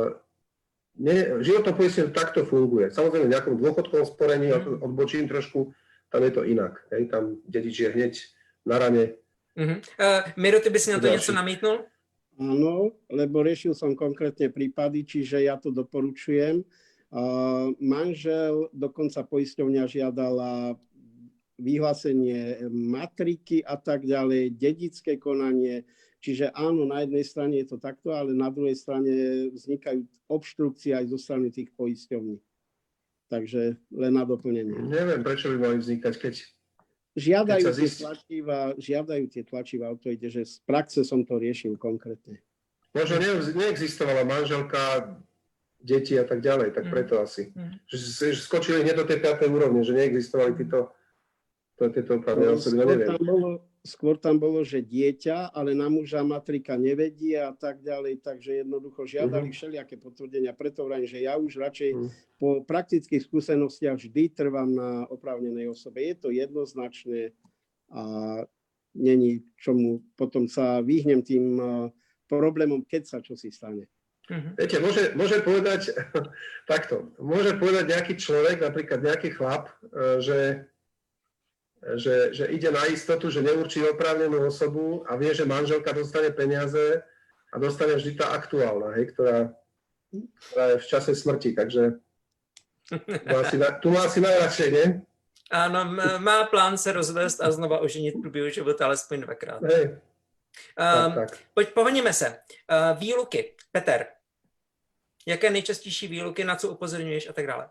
ne, životné poistenie takto funguje. Samozrejme v nejakom dôchodkovom sporení, mm. odbočím trošku, tam je to inak. Hej? Tam dedič je hneď na rane. Uh-huh. Uh, Miro, ty by si na to niečo namítnul? Áno, lebo riešil som konkrétne prípady, čiže ja to doporučujem. Uh, manžel, dokonca poisťovňa žiadala vyhlásenie matriky a tak ďalej, dedické konanie. Čiže áno, na jednej strane je to takto, ale na druhej strane vznikajú obštrukcie aj zo strany tých poisťovní. Takže len na doplnenie. Neviem, prečo by mali vznikať, keď... Žiadajú, keď tie tlačiva, žiadajú tie tlačiva, o to ide, že z praxe som to riešil konkrétne. Možno ne, neexistovala manželka, deti a tak ďalej, tak preto asi. Mm. Že, že skočili hneď do tej piatej úrovne, že neexistovali títo, tieto oprávnené osoby, no neviem. Tam bolo, skôr tam bolo, že dieťa, ale na muža matrika nevedie a tak ďalej, takže jednoducho žiadali mm. všelijaké potvrdenia. Preto vrajím, že ja už radšej mm. po praktických skúsenostiach vždy trvám na oprávnenej osobe. Je to jednoznačné a není čomu, potom sa vyhnem tým problémom, keď sa čosi stane. Mm-hmm. Viete, môže, môže povedať takto, môže povedať nejaký človek, napríklad nejaký chlap, že Že, že ide na istotu, že neurčí oprávnenú osobu a vie, že manželka dostane peniaze a dostane vždy tá aktuálna, hej, ktorá, ktorá je v čase smrti, takže tu má asi, tu má asi najradšej, nie? Áno, má plán se rozvést a znova oženit v průběhu života alespoň dvakrát. Hej. Um, tak, tak. Pojď, pohodněme se. Uh, výluky. Peter, jaké nejčastější výluky, na co upozorňuješ a tak dále?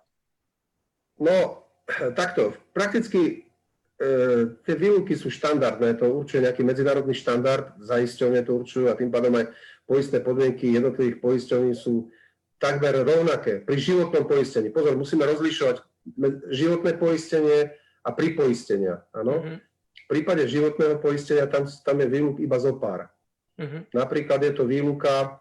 No, takto, prakticky tie výluky sú štandardné, to určuje nejaký medzinárodný štandard, zaisťovne to určujú a tým pádom aj poistné podmienky jednotlivých poisťovní sú takmer rovnaké pri životnom poistení. Pozor, musíme rozlišovať životné poistenie a pripoistenia. Áno? Mm-hmm. prípade životného poistenia tam, tam je výluk iba zo pár. Uh-huh. Napríklad je to výluka,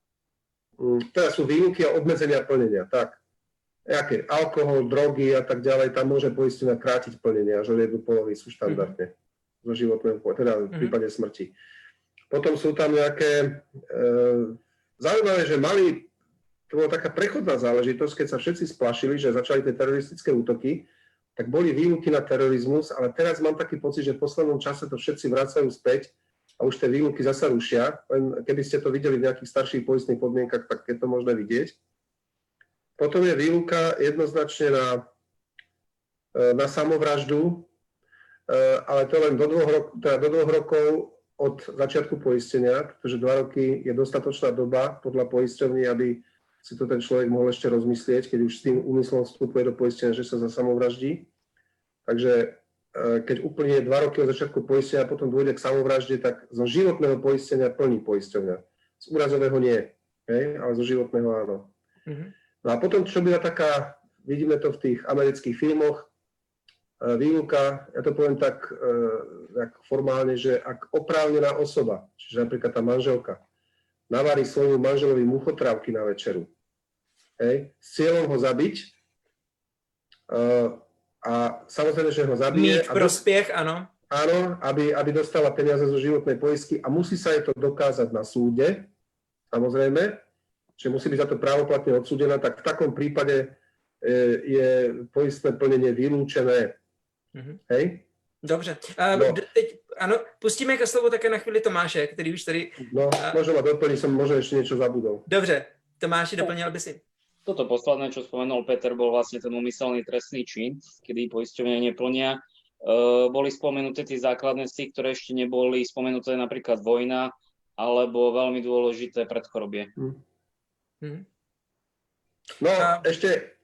teda sú výluky a obmedzenia plnenia, tak. Jaké? Alkohol, drogy a tak ďalej, tam môže poistenia krátiť plnenie až o jednu polovicu štandardne. Uh-huh. Zo životného poistenia, teda v prípade uh-huh. smrti. Potom sú tam nejaké, e, zaujímavé, že mali, to bola taká prechodná záležitosť, keď sa všetci splašili, že začali tie teroristické útoky, tak boli výluky na terorizmus, ale teraz mám taký pocit, že v poslednom čase to všetci vracajú späť a už tie výluky zasa rušia. Len keby ste to videli v nejakých starších poistných podmienkach, tak je to možné vidieť. Potom je výluka jednoznačne na, na samovraždu, ale to len do dvoch, rok, teda do dvoch rokov od začiatku poistenia, pretože dva roky je dostatočná doba podľa poisťovní, aby si to ten človek mohol ešte rozmyslieť, keď už s tým úmyslom vstupuje do poistenia, že sa za samovraždí. Takže keď úplne dva roky od začiatku poistenia a potom dôjde k samovražde, tak zo životného poistenia plní poisťovňa. Z úrazového nie, hej? Ale zo životného áno. Mm-hmm. No a potom, čo byla taká, vidíme to v tých amerických filmoch, výluka, ja to poviem tak, tak formálne, že ak oprávnená osoba, čiže napríklad tá manželka, navarí svojmu manželovi muchotrávky na večeru, hej, s cieľom ho zabiť uh, a samozrejme, že ho zabije. Mít prospiech, áno. Áno, aby, aby dostala peniaze zo životnej poistky a musí sa jej to dokázať na súde, samozrejme, že musí byť za to právoplatne odsúdená, tak v takom prípade e, je poistné plnenie vylúčené. Mm-hmm. Hej? Dobře. Uh, no. Teď, ano, pustíme ke slovu také na chvíli Tomáše, který už tady... No, uh, možno ma doplniť, som možno ešte niečo zabudol. Dobře. Tomáši, doplnil by si. Toto posledné, čo spomenul Peter, bol vlastne ten úmyselný trestný čin, kedy poisťovne neplnia. Uh, boli spomenuté tie základné sty, ktoré ešte neboli spomenuté, napríklad vojna, alebo veľmi dôležité predchorobie. Hmm. Hmm. No, uh, ešte...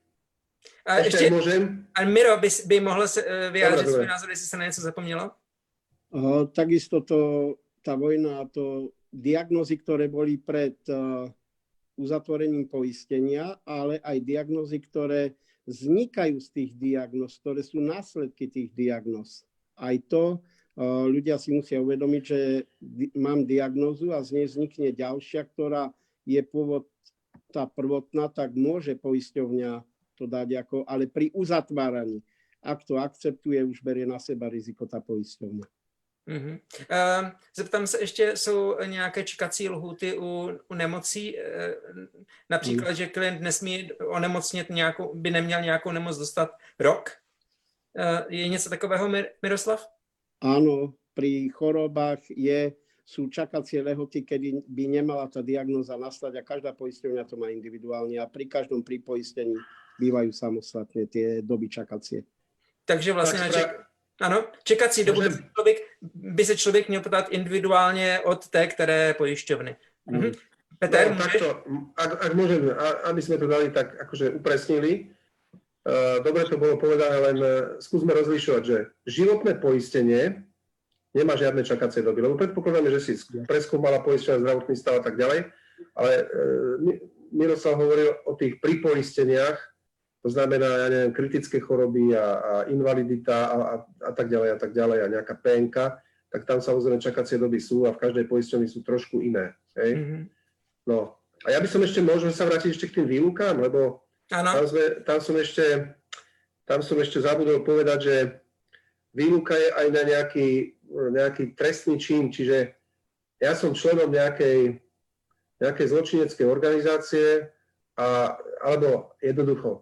A ešte, ešte môžem? A Miro by, by mohlo sa vyjádřiť svoj názor, jestli sa na niečo zapomnělo? Uh, takisto to, tá vojna a to diagnózy, ktoré boli pred uh, uzatvorením poistenia, ale aj diagnózy, ktoré vznikajú z tých diagnóz, ktoré sú následky tých diagnóz. Aj to uh, ľudia si musia uvedomiť, že di- mám diagnózu a z nej vznikne ďalšia, ktorá je pôvod tá prvotná, tak môže poisťovňa to dať ako, ale pri uzatváraní, ak to akceptuje, už berie na seba riziko tá poisťovňa. Uh-huh. Uh, zeptám se ještě, jsou nějaké čekací lhůty u, u nemocí? Uh, například, uh. že klient nesmí onemocnit nějakou, by neměl nějakou nemoc dostat rok? Uh, je něco takového, Miroslav? Áno, pri chorobách je, sú čakacie lehoty, kedy by nemala tá diagnóza nastať a každá poisťovňa to má individuálne a pri každom pripoistení bývajú samostatne tie doby čakacie. Takže vlastně tak, na ček... ano, čekací dobu by, člověk, by se člověk měl ptát individuálně od té, které pojišťovny. Mm. Mhm. Peter, no, takto, ak, ak môžem, aby sme to dali tak akože upresnili, uh, dobre to bolo povedané, len uh, skúsme rozlišovať, že životné poistenie nemá žiadne čakacie doby, lebo predpokladáme, že si preskúmala poistenia, zdravotný stav a tak ďalej, ale uh, Miroslav hovoril o tých pripoisteniach. To znamená, ja neviem, kritické choroby a, a invalidita a, a, a tak ďalej a tak ďalej a nejaká pénka, tak tam samozrejme čakacie doby sú a v každej poisťovni sú trošku iné. Hej? Mm-hmm. No a ja by som ešte, môžem sa vrátiť ešte k tým výlukám, lebo tam, sme, tam, som ešte, tam som ešte zabudol povedať, že výluka je aj na nejaký, nejaký trestný čin, čiže ja som členom nejakej, nejakej zločineckej organizácie a, alebo jednoducho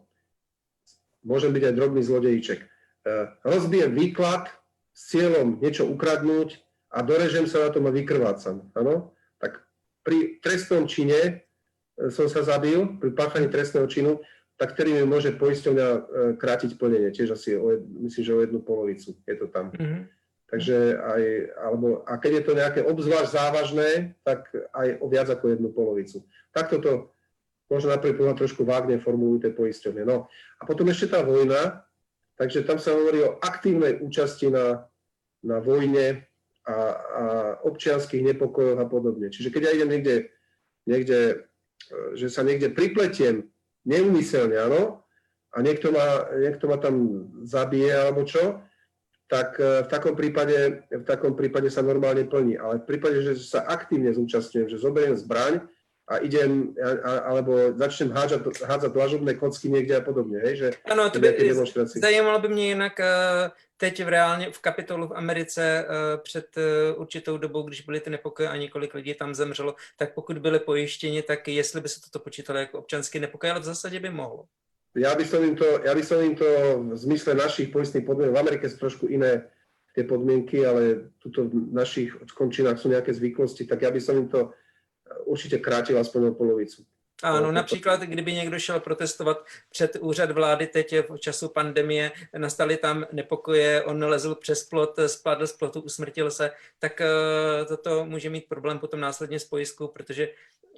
môžem byť aj drobný zlodejíček. Rozbijem výklad s cieľom niečo ukradnúť a dorežem sa na tom a vykrvácam. Ano? Tak pri trestnom čine som sa zabil, pri páchaní trestného činu, tak ktorý mi môže poisťovňa krátiť plnenie. Tiež asi, o, myslím, že o jednu polovicu je to tam. Mm-hmm. Takže aj, alebo, a keď je to nejaké obzvlášť závažné, tak aj o viac ako jednu polovicu. Takto to možno na prvý pohľad trošku vágne formulujú tie poisťovne. No a potom ešte tá vojna, takže tam sa hovorí o aktívnej účasti na, na vojne a, a občianskych nepokojoch a podobne. Čiže keď ja idem niekde, niekde, že sa niekde pripletiem neumyselne, áno, a niekto ma, niekto ma tam zabije alebo čo, tak v takom prípade, v takom prípade sa normálne plní. Ale v prípade, že sa aktívne zúčastňujem, že zoberiem zbraň a idem, alebo začnem hádzať, hádzať dlažobné kocky niekde a podobne, hej, že ano, to by zajímalo by mě jinak teď v reálně v Kapitolu v Americe před určitou dobou, když byly ty nepokoje a několik lidí tam zemřelo, tak pokud byli pojištěni, tak jestli by se toto počítalo jako občanský nepokoj, ale v zásadě by mohlo. Ja by som im to, ja by som im to v zmysle našich poistných podmienok, v Amerike sú trošku iné tie podmienky, ale tuto v našich končinách sú nejaké zvyklosti, tak ja by som im to určitě krátil aspoň o polovicu. Ano, například, kdyby někdo šel protestovat před úřad vlády teď v času pandemie, nastaly tam nepokoje, on lezl přes plot, spadl z plotu, usmrtil se, tak toto může mít problém potom následně s pojistkou, protože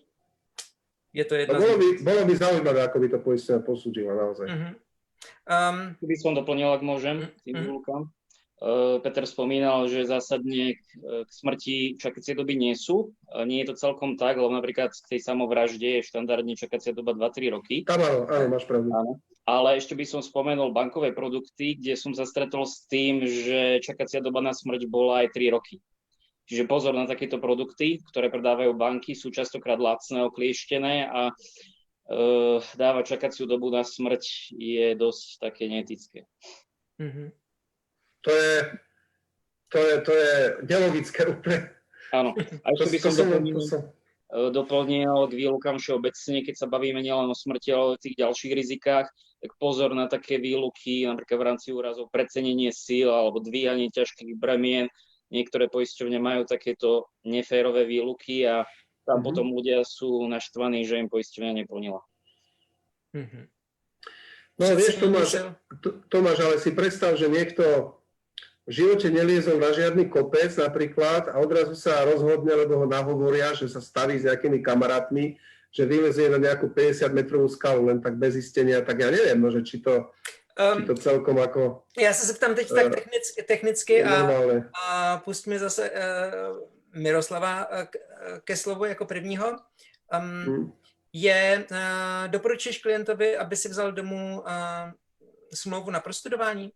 je to jedna no, bolo, by, bolo by zaujímavé, ako by to poistenia posúdila naozaj. Uh-huh. Um, by som doplnil, ak môžem, tým uh-huh. výlukám. Uh, Peter spomínal, že zásadne k, k smrti čakacie doby nie sú. Uh, nie je to celkom tak, lebo napríklad k tej samovražde je štandardne čakacia doba dva tri roky. Tam áno, áno, máš pravdu. Áno. Ale ešte by som spomenul bankové produkty, kde som sa stretol s tým, že čakacia doba na smrť bola aj tri roky. Čiže pozor na takéto produkty, ktoré predávajú banky, sú častokrát lacné, oklieštené a uh, dávať čakaciu dobu na smrť je dosť také neetické. Mm-hmm. To je, to je, to je nelogické úplne. Áno. A ešte by som to, doplnil, to som... doplnil k výlukám všeobecne, keď sa bavíme nielen o smrti, ale o tých ďalších rizikách, tak pozor na také výluky, napríklad v rámci úrazov precenenie síl alebo dvíhanie ťažkých bremien. Niektoré poisťovne majú takéto neférové výluky a tam mm-hmm. potom ľudia sú naštvaní, že im poisťovňa neplnila. Mm-hmm. No vieš, Tomáš, Tomáš, ale si predstav, že niekto v živote neliezol na žiadny kopec napríklad a odrazu sa rozhodne, lebo ho nahovoria, že sa staví s nejakými kamarátmi, že vylezie na nejakú päťdesiatmetrovú skalu len tak bez istenia, tak ja neviem, no, že či to... Um, to celkom jako, já se zeptám teď uh, tak technicky, technicky a, a pustíme zase uh, Miroslava k, ke slovu jako prvního. Um, hmm. Je, uh, doporučíš klientovi, aby si vzal domů uh, smlouvu na prostudování?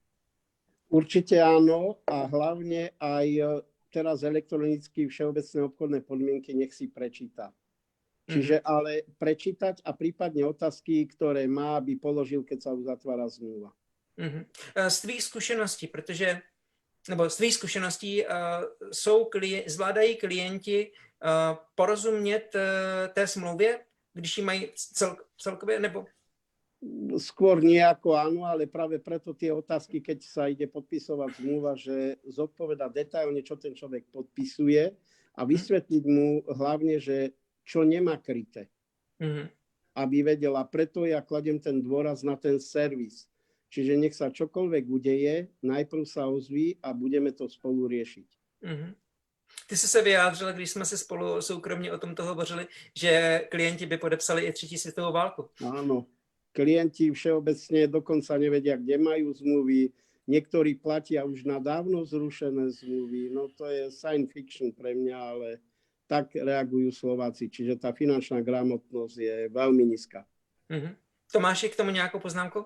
Určite áno a hlavne aj teraz elektronicky všeobecné obchodné podmienky nech si prečíta. Čiže ale prečítať a prípadne otázky, ktoré má, by položil, keď sa uzatvára zmluva. Uh-huh. Z tvých zkušeností, protože, nebo z tvých zkušeností uh, jsou klien, zvládají klienti uh, porozumět uh, té smlouvě, když ji mají cel, celkově, nebo? Skôr nejako áno, ale práve preto tie otázky, keď sa ide podpisovať zmluva, že zodpoveda detailne, čo ten človek podpisuje a vysvetliť mu hlavne, že čo nemá kryté, mm-hmm. aby vedela. Preto ja kladiem ten dôraz na ten servis. Čiže nech sa čokoľvek udeje, najprv sa ozví a budeme to spolu riešiť. Mm-hmm. Ty jsi se vyjádřil, když jsme se spolu soukromně o tomto hovořili, že klienti by podepsali i třetí světovou válku. Áno. Klienti všeobecne dokonca nevedia, kde majú zmluvy. Niektorí platia už na dávno zrušené zmluvy. No to je science fiction pre mňa, ale tak reagujú Slováci. Čiže tá finančná gramotnosť je veľmi nízka. Mm-hmm. Tomáši, k tomu nejakú poznámku?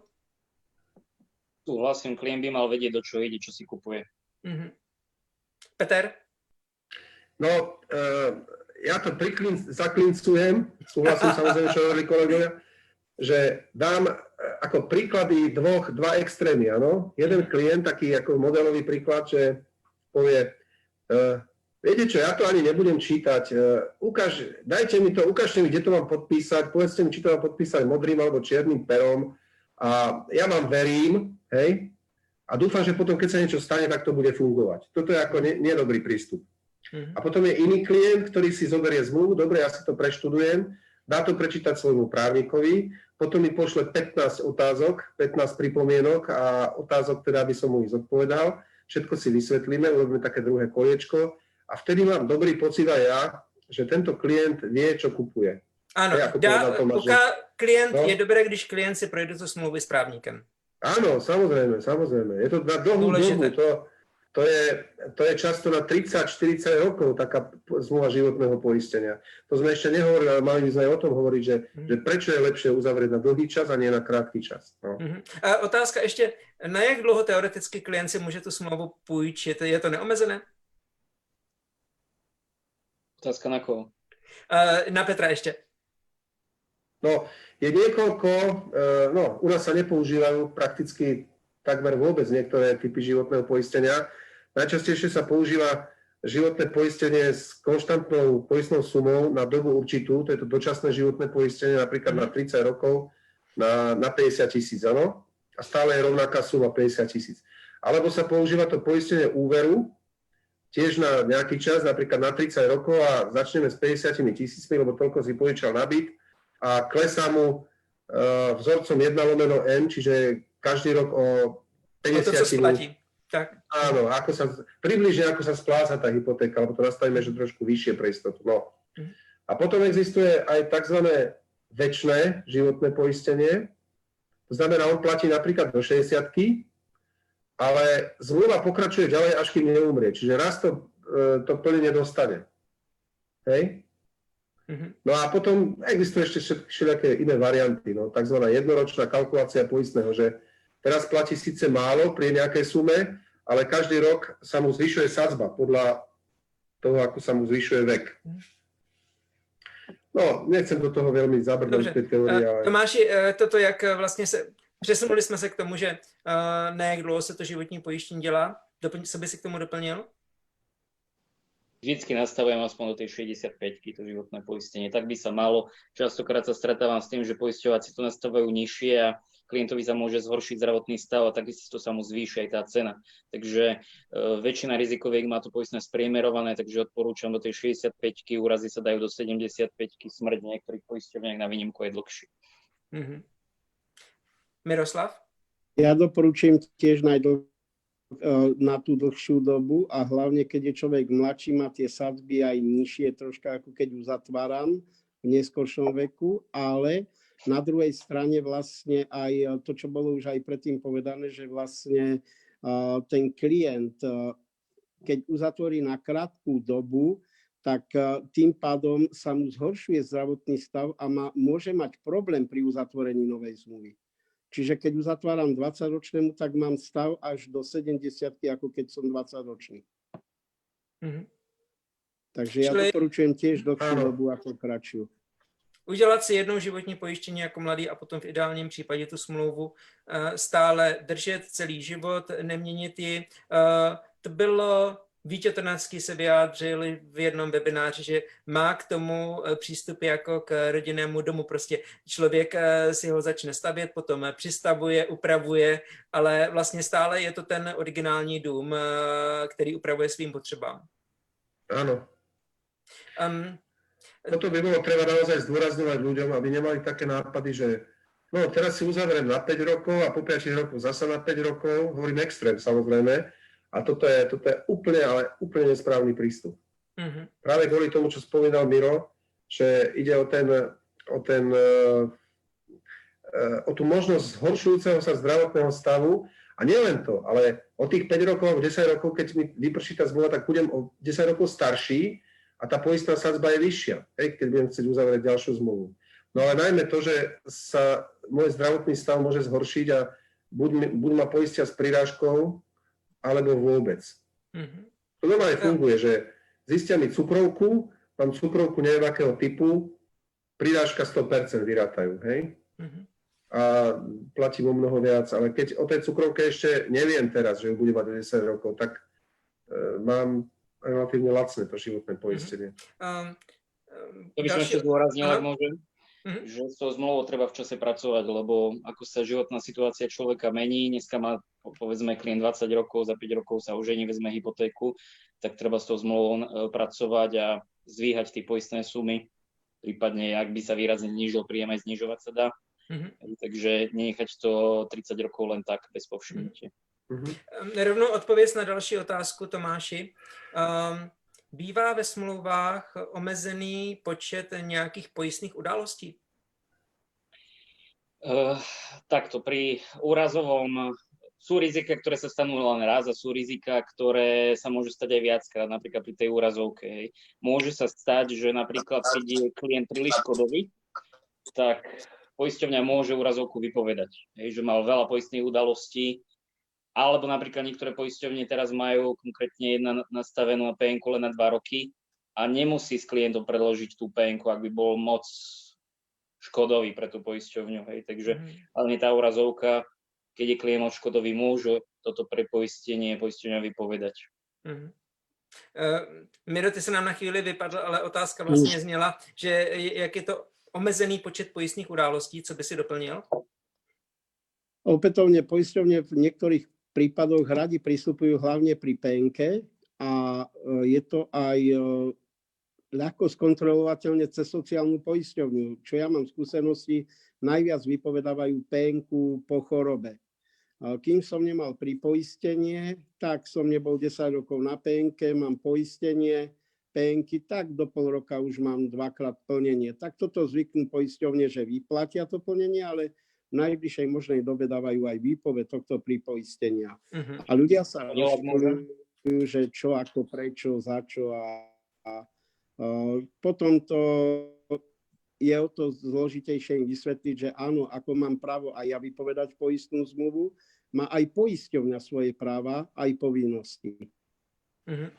Súhlasím, klient by mal vedieť, do čo ide, čo si kupuje. Mm-hmm. Peter? No, uh, ja to priklin, zaklincujem, súhlasím samozrejme, čo hovorili kolegovia, že dám ako príklady dvoch, dva extrémy, áno. Jeden klient, taký ako modelový príklad, že povie, uh, viete čo, ja to ani nebudem čítať, uh, ukáž, dajte mi to, ukážte mi, kde to mám podpísať, povedzte mi, či to mám podpísať modrým alebo čiernym perom a ja vám verím, hej, a dúfam, že potom, keď sa niečo stane, tak to bude fungovať. Toto je ako ne, nedobrý prístup. A potom je iný klient, ktorý si zoberie zmluvu, dobre, ja si to preštudujem, dá to prečítať svojmu právnikovi, potom mi pošle pätnásť otázok, pätnásť pripomienok a otázok, teda by som mu ich zodpovedal. Všetko si vysvetlíme, urobíme také druhé koliečko a vtedy mám dobrý pocit aj ja, že tento klient vie, čo kupuje. Áno, dá, Tomáš, že... klient, no? Je dobré, když klient si projde tú smluvy s právnikem. Áno, samozrejme, samozrejme. Je to na dlhú dobu. To, to je, to je často na tridsať štyridsať rokov taká zmluva životného poistenia. To sme ešte nehovorili, ale mali by sme aj o tom hovoriť, že, mm. že prečo je lepšie uzavrieť na dlhý čas a nie na krátky čas. No. Mm. A otázka ještě, na jak dlouho teoreticky klient si může tu smlouvu půjčit? Je to neomezené? Otázka na koho? Uh, na Petra ještě. No, je niekoľko, uh, no, u nás sa nepoužívajú prakticky takmer vôbec niektoré typy životného poistenia. Najčastejšie sa používa životné poistenie s konštantnou poistnou sumou na dobu určitú, to je to dočasné životné poistenie, napríklad na tridsať rokov, na, na päťdesiat tisíc, áno? A stále je rovnaká suma päťdesiat tisíc. Alebo sa používa to poistenie úveru, tiež na nejaký čas, napríklad na tridsať rokov a začneme s päťdesiat tisícmi, lebo toľko si požičal na byt a klesá mu uh, vzorcom jeden lomeno N, čiže každý rok o päťdesiat. To, co splatí. Tak. Áno, ako sa, približne ako sa spláca tá hypotéka, lebo to nastavíme, že trošku vyššie pre istotu. No. Mm. A potom existuje aj tzv. Večné životné poistenie. To znamená, on platí napríklad do šesťdesiatky, ale zmluva pokračuje ďalej, až kým neumrie. Čiže raz to, to plnenie dostane. Hej? Mm-hmm. No a potom existuje ešte všelijaké iné varianty. No, tzv. Jednoročná kalkulácia poistného, že teraz platí síce málo pri nejakej sume, ale každý rok sa mu zvyšuje sadzba podľa toho, ako sa mu zvyšuje vek. No, nechcem do toho veľmi zabrnúť tej teórie, ale... Tomáši, toto, jak vlastně se... Přesunuli jsme se k tomu, že ne jak dlouho se to životní pojištění dělá. Doplň, co by si k tomu doplnil? Vždycky nastavujem aspoň do tej šesťdesiatpäťky to životné poistenie. Tak by sa malo. Častokrát sa stretávam s tým, že poisťovací to nastavujú nižšie a klientovi sa môže zhoršiť zdravotný stav a takisto sa mu zvýši aj tá cena. Takže e, väčšina rizikoviek má to poistné spriemerované, takže odporúčam do tej šesťdesiatpäťky, úrazy sa dajú do sedemdesiatpäťky, smrť niektorých poisťovniach na výnimku je dlhší. Mm-hmm. Miroslav? Ja doporučujem tiež najdlhšie na tú dlhšiu dobu a hlavne, keď je človek mladší, má tie sadzby aj nižšie troška, ako keď uzatváram v neskoršom veku, ale na druhej strane vlastne aj to, čo bolo už aj predtým povedané, že vlastne ten klient, keď uzatvorí na krátku dobu, tak tým pádom sa mu zhoršuje zdravotný stav a má, môže mať problém pri uzatvorení novej zmluvy. Čiže keď uzatváram dvadsaťročnému, tak mám stav až do sedemdesiatky, ako keď som dvadsaťročný. Mm-hmm. Takže ja Čili... doporučujem tiež dlhšiu dobu ako kratšiu. Udělat si jednou životní pojištění jako mladý a potom v ideálním případě tu smlouvu stále držet celý život, neměnit ji. To bylo... Vítě Trnavský se vyjádřil v jednom webináři, že má k tomu přístup jako k rodinnému domu. Prostě člověk si ho začne stavět, potom přistavuje, upravuje, ale vlastně stále je to ten originální dům, který upravuje svým potřebám. Áno. Um, Toto by bolo treba naozaj zdôrazňovať ľuďom, aby nemali také nápady, že no teraz si uzavriem na päť rokov a po päť rokov zasa na päť rokov, hovorím extrém samozrejme, a toto je, toto je úplne, ale úplne nesprávny prístup. Mm-hmm. Práve kvôli tomu, čo spomínal Miro, že ide o ten, o ten, o tú možnosť zhoršujúceho sa zdravotného stavu a nielen to, ale o tých päť rokov, desať rokov, keď mi vyprší tá zmluva, tak budem o desať rokov starší a tá poistná sadzba je vyššia, hej, keď budem chcieť uzavrieť ďalšiu zmluvu. No ale najmä to, že sa môj zdravotný stav môže zhoršiť a buď, buď ma poistia s prirážkou, alebo vôbec. Mm-hmm. To normálne funguje, že zistia mi cukrovku, mám cukrovku neviem akého typu, prirážka sto percent vyrátajú, hej? Mm-hmm. A platím o mnoho viac, ale keď o tej cukrovke ešte neviem teraz, že ju bude mať desať rokov, tak e, mám relatívne lacné to životné poistenie. Mm-hmm. Um, um, to by som ešte zdôraznil, ak môžem, mm-hmm. že s tou zmluvou treba v čase pracovať, lebo ako sa životná situácia človeka mení, dneska má povedzme klient dvadsať rokov, za päť rokov sa už nevezme hypotéku, tak treba s tou zmluvou pracovať a zdvíhať tie poistné sumy, prípadne ak by sa výrazne znížil príjem, aj znižovať sa dá. Mm-hmm. Takže nechať to tridsať rokov len tak bez povšimnutia. Mm-hmm. Rovnou odpověď na další otázku, Tomáši. Um, bývá ve smlouvách omezený počet nějakých pojistných událostí? Uh, takto, pri úrazovom sú rizika, ktoré sa stanú len raz a sú rizika, ktoré sa môžu stať aj viackrát, napríklad pri tej úrazovke. Hej. Môže sa stať, že napríklad, keď je klient príliš škodový, tak poisťovňa môže úrazovku vypovedať, hej, že mal veľa poistných udalostí, alebo napríklad niektoré poisťovne teraz majú konkrétne jedna nastavenú pé en ku len na dva roky a nemusí s klientom predložiť tú pé en ku, ak by bol moc škodový pre tú poisťovňu. Hej. Takže hlavne tá úrazovka, keď je klient škodový, môže toto pre poistenie poisťovňa vypovedať. Mm. Uh, Miro, ty se nám na chvíli vypadl, ale otázka vlastně zněla, že jak je to omezený počet pojistných událostí, co by si doplnil? Opätovne poisťovne v niektorých prípadoch radi pristupujú hlavne pri pé en ké a je to aj ľahko skontrolovateľne cez sociálnu poisťovňu. Čo ja mám skúsenosti, najviac vypovedávajú pé en ku po chorobe. Kým som nemal pripoistenie, tak som nebol desať rokov na pé en ké, mám poistenie pé en ky, tak do pol roka už mám dvakrát plnenie. Tak toto zvyknú poisťovne, že vyplatia to plnenie, ale v najbližšej možnej dobe dávajú aj výpoveď tohto pripoistenia. Uh-huh. A ľudia sa rozhodujú, že čo, ako, prečo, za čo a, a, a potom to je o to zložitejšie im vysvetliť, že áno, ako mám právo aj ja vypovedať poistnú zmluvu, má aj poisťovňa svoje práva, aj povinnosti. Mm-hmm.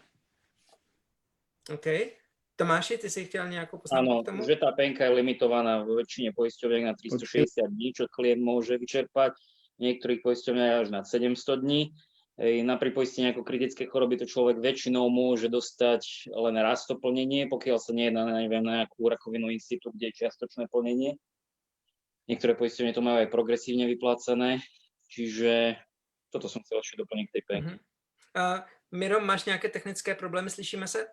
OK. Tomáši, ty si chtěl nejakú poznámku k tomu? Áno, že tá pé en ká je limitovaná vo väčšine poisťoviek na tristošesťdesiat dní, čo klient môže vyčerpať. V niektorých poisťovniach až na sedemsto dní. Na pripoistenie ako kritické choroby to človek väčšinou môže dostať len raz to plnenie, pokiaľ sa nejedná na, neviem, na nejakú rakovinnú institút, kde je čiastočné plnenie. Niektoré poisťovne to majú aj progresívne vyplácané, čiže toto som chcel ešte doplniť k tej pé en ká. Uh-huh. Uh, Miro, máš nejaké technické problémy, slyšíme se?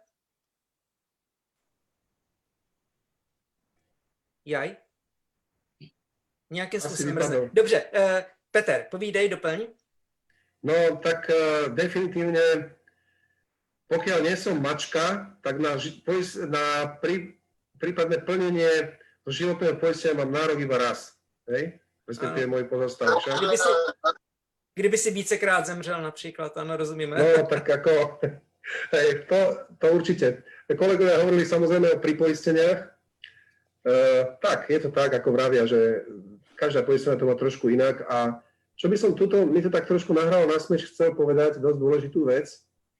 Jaj? Nějakým způsobem mrzne. Dobře, uh, Peter, povídej, doplň. No, tak uh, definitívne, pokiaľ nie som mačka, tak na, na prí, prípadné plnenie životného poistenia mám nárok iba raz. Hej? Respektíve môj pozostavič. Kdyby si, kdyby si vícekrát zemřel napríklad, áno, rozumíme. No, tak ako, hej, to, to určite. Kolegovia hovorili samozrejme o pripoisteniach. Uh, tak, je to tak, ako vravia, že každá poistenia to má trošku inak a čo by som tuto, mi to tak trošku nahralo na smeč, chcel povedať dosť dôležitú vec,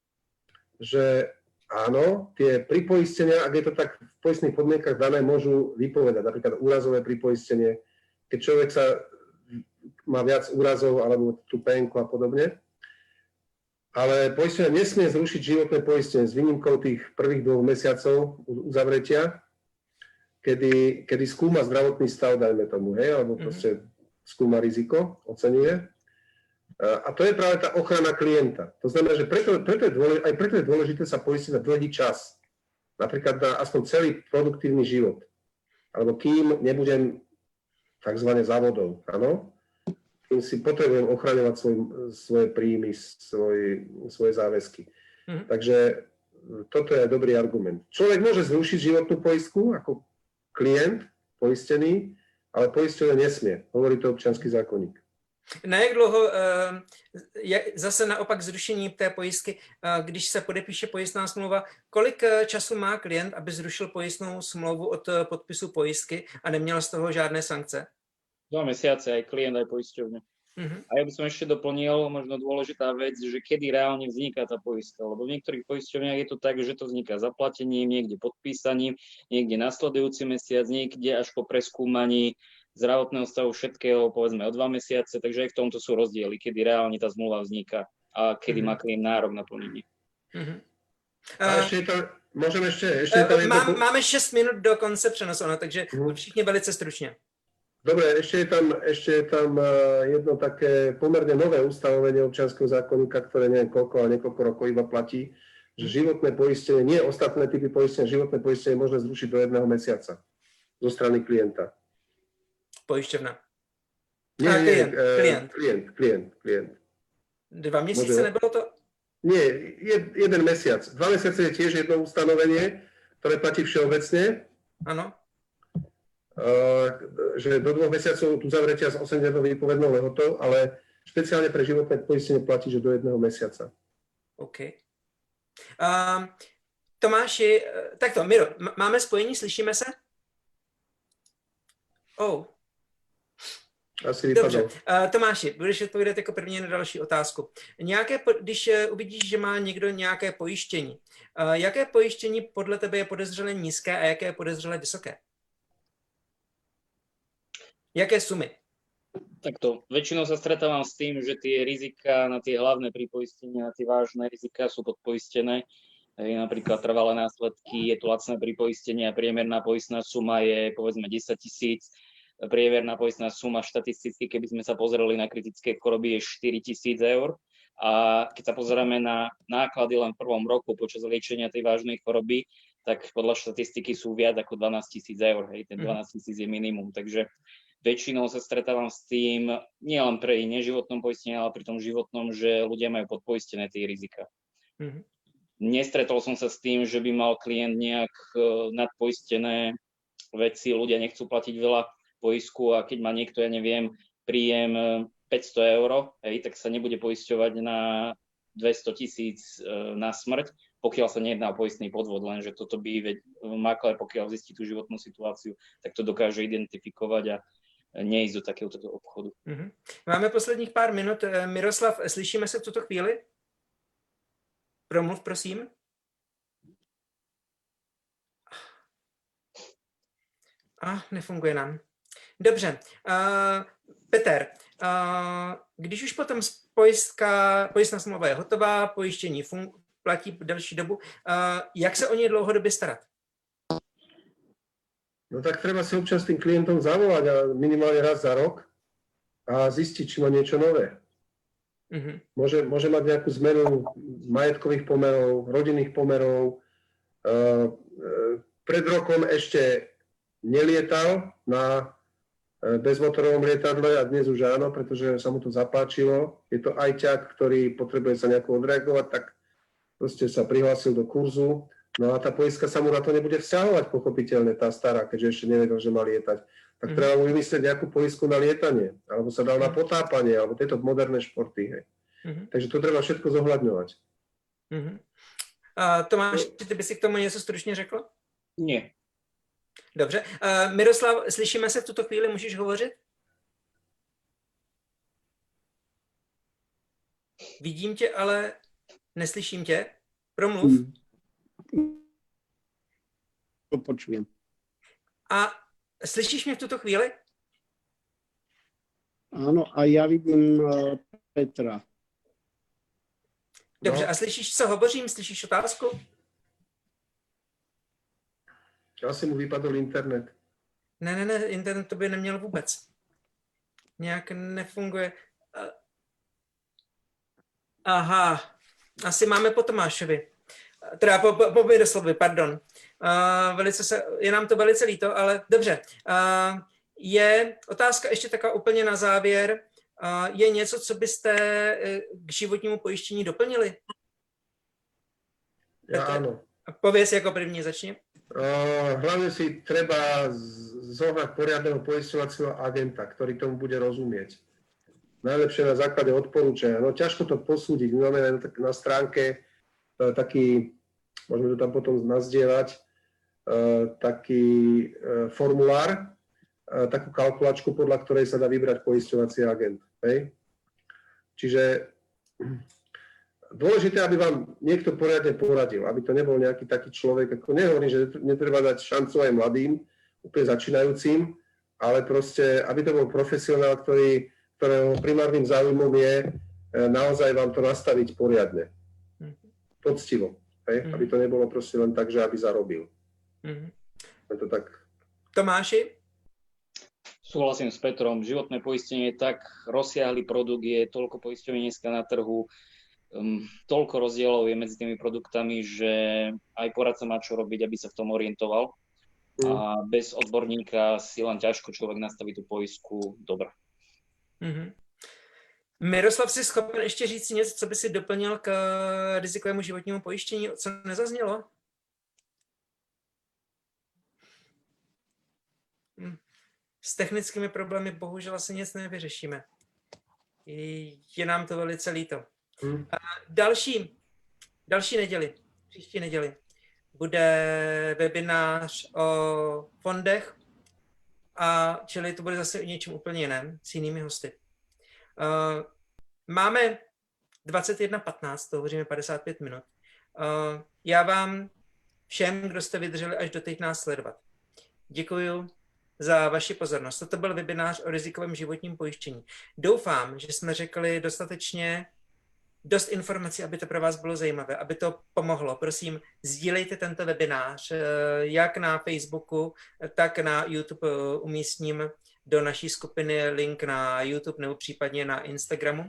že áno, tie pripoistenia, ak je to tak v poistných podmienkach dané, môžu vypovedať, napríklad úrazové pripoistenie, keď človek sa má viac úrazov alebo tú pé en ku a podobne. Ale poistenia nesmie zrušiť životné poistenie s výnimkou tých prvých dvoch mesiacov uzavretia, kedy, kedy skúma zdravotný stav, dajme tomu, hej, alebo proste skúma riziko, oceňuje. A to je práve tá ochrana klienta. To znamená, že preto, preto je dôležité, aj preto je dôležité sa poistiť na dlhý čas. Napríklad na aspoň celý produktívny život. Alebo kým nebudem takzvané závodov, áno? Kým si potrebujem ochraňovať svoj, svoje príjmy, svoj, svoje záväzky. Mm. Takže toto je dobrý argument. Človek môže zrušiť životnú poistku ako klient poistený, ale poisťovňa nesmie. Hovorí to občiansky zákonník. Na jak dlouho je zase naopak zrušení té pojistky, když se podepíše pojistná smlouva, kolik času má klient, aby zrušil pojistnou smlouvu od podpisu pojistky a neměl z toho žádné sankce? Dva mesiace, aj klient, aj poisťovňa. Uh-huh. A ja by som ešte doplnil, možno dôležitá vec, že kedy reálne vzniká tá poistka, lebo v niektorých poisťovniach je to tak, že to vzniká zaplatením, niekde podpísaním, niekde nasledujúci mesiac, niekde až po preskúmaní zdravotného stavu všetkého, povedzme o dva mesiace, takže aj v tomto sú rozdiely, kedy reálne tá zmluva vzniká a kedy uh-huh. má klient nárok na plnenie. Uh-huh. A ešte je to, môžem ešte, ešte je to uh, mám, Máme šesť minút do konce přenosu, takže uh-huh. všichni velice stručne. Dobre, ešte je tam, ešte je tam jedno také pomerne nové ustanovenie občianskeho zákonníka, ktoré neviem koľko, ale niekoľko rokov iba platí, že životné poistenie, nie ostatné typy poistenia, životné poistenie je možné zrušiť do jedného mesiaca zo strany klienta. Pojišťovna. Nie, A, nie, klient, eh, klient. klient, klient, klient. Dva měsíce Môže... nebylo to? Nie, jed, jeden mesiac. Dva mesiace je tiež jedno ustanovenie, ktoré platí všeobecne. Áno. Uh, že do dvoch mesiacov tu zavretia s osemdesiatdňovou výpovednou lehotou, ale Špeciálne pre životné poistenie platí, že do jedného mesiaca. OK. Um, Tomáši, takto, Miro, máme spojení, slyšíme se? Oh. Asi vypadal. Dobře. Uh, Tomáši, budeš odpovědět jako první na další otázku. Nějaké, když uh, uvidíš, že má někdo nějaké pojištění, uh, jaké pojištění podle tebe je podezřelé nízké a jaké je podezřelé vysoké? Jaké sumy? Takto, väčšinou sa stretávam s tým, že tie rizika na tie hlavné pripoistenia, na tie vážne rizika sú podpoistené. Napríklad trvalé následky, je to lacné pripoistenie a priemerná poistná suma je povedzme desať tisíc. Priemerná poistná suma štatisticky, keby sme sa pozreli na kritické choroby, je štyri tisíc eur. A keď sa pozeráme na náklady len v prvom roku počas liečenia tej vážnej choroby, tak podľa štatistiky sú viac ako dvanásť tisíc eur. Hej, ten dvanásť tisíc je minimum. Takže väčšinou sa stretávam s tým, nielen pri neživotnom poistení, ale pri tom životnom, že ľudia majú podpoistené tie rizika. Mm-hmm. Nestretol som sa s tým, že by mal klient nejak nadpoistené veci, ľudia nechcú platiť veľa poistku a keď má niekto, ja neviem, príjem päťsto eur, hej, tak sa nebude poisťovať na dvesto tisíc na smrť, pokiaľ sa nejedná o poistný podvod, lenže toto by maklér, pokiaľ zistí tú životnú situáciu, tak to dokáže identifikovať a neísť do takéhoto obchodu. Mm-hmm. Máme posledních pár minut. Miroslav, slyšíme se v tuto chvíli? Promluv, prosím. A ah, nefunguje nám. Dobře. Uh, Peter, uh, když už potom pojistka, pojistná smlouva je hotová, pojištění fun- platí delší dobu, uh, jak se o ně dlouhodobě starat? No tak treba si občas tým klientom zavolať a minimálne raz za rok a zistiť, či má niečo nové. Mm-hmm. Môže, môže mať nejakú zmenu majetkových pomerov, rodinných pomerov. Uh, uh, pred rokom ešte nelietal na uh, bezmotorovom lietadle a dnes už áno, pretože sa mu to zapáčilo. Je to ajťák, ktorý potrebuje sa nejako odreagovať, tak proste sa prihlásil do kurzu. No a tá poistka sa mu na to nebude vzťahovať, pochopiteľne, tá stará, keďže ešte nevedel, že má lietať. Tak mm-hmm. treba mu vymyslieť nejakú poistku na lietanie, alebo sa dal na potápanie, alebo tieto moderné športy. Hej. Mm-hmm. Takže to treba všetko zohľadňovať. Mm-hmm. Uh, Tomáš, ty by si k tomu něco stručně řekl? Nie. Dobře. Uh, Miroslav, slyšíme se v tuto chvíli, můžeš hovořit? Vidím tě, ale neslyším tě. Promluv. Mm. To počujem. A slyšíš mě v tuto chvíli? Áno, a ja vidím uh, Petra. Dobře, no. A slyšíš, co hovořím? Slyšíš otázku? Asi mu vypadol internet. Ne, ne, ne, internet to by neměl vůbec. Nějak nefunguje. Aha, asi máme po Tomášovi. Teda po, po, po Miroslovi, pardon. Uh, velice se, je nám to velice líto, ale dobře. Uh, je otázka ještě taková úplně na závěr. Uh, je něco, co byste k životnímu pojištění doplnili? Ja áno. Pověz jako první, začni. Uh, hlavne si treba zohnať poriadneho poisťovacieho agenta, ktorý tomu bude rozumieť. Najlepšie na základe odporúčania. No ťažko to posúdiť. My máme na, na stránke uh, taký, môžeme to tam potom nazdieľať, uh, taký uh, formulár, uh, takú kalkulačku, podľa ktorej sa dá vybrať poisťovací agent. Hej? Čiže dôležité, aby vám niekto poriadne poradil, aby to nebol nejaký taký človek, ako nehovorím, že netreba dať šancu aj mladým, úplne začínajúcim, ale proste, aby to bol profesionál, ktorý, ktorého primárnym záujmom je naozaj vám to nastaviť poriadne. Poctivo. Hej? Mm-hmm. Aby to nebolo proste len tak, že aby zarobil. Mm-hmm. Je to tak. Tomáši? Súhlasím s Petrom. Životné poistenie je tak rozsiahly produkt, je toľko poisťovní dneska na trhu, Um, toľko rozdielov je medzi tými produktami, že aj poradca má čo robiť, aby sa v tom orientoval. Mm. A bez odborníka si len ťažko človek nastaví tú poistku dobre. Mm-hmm. Miroslav, si schopen ještě říct něco, co by si doplnil k rizikovému životnímu pojištění, co nezaznělo? Hm. S technickými problémy bohužel asi nic nevyřešíme. Je nám to velice líto. Hm. Další, další neděli, příští neděli, bude webinář o fondech, a čili to bude zase o něčem úplně jiném, s jinými hosty. Uh, máme dvacet jedna patnáct, to hovoříme padesát pět minut. Uh, já vám všem, kdo jste vydrželi až doteď nás sledovat, děkuji za vaši pozornost. Toto byl webinář o rizikovém životním pojištění. Doufám, že jsme řekli dostatečně dost informací, aby to pro vás bylo zajímavé, aby to pomohlo. Prosím, sdílejte tento webinář, jak na Facebooku, tak na YouTube umístním do naší skupiny link na YouTube nebo případně na Instagramu.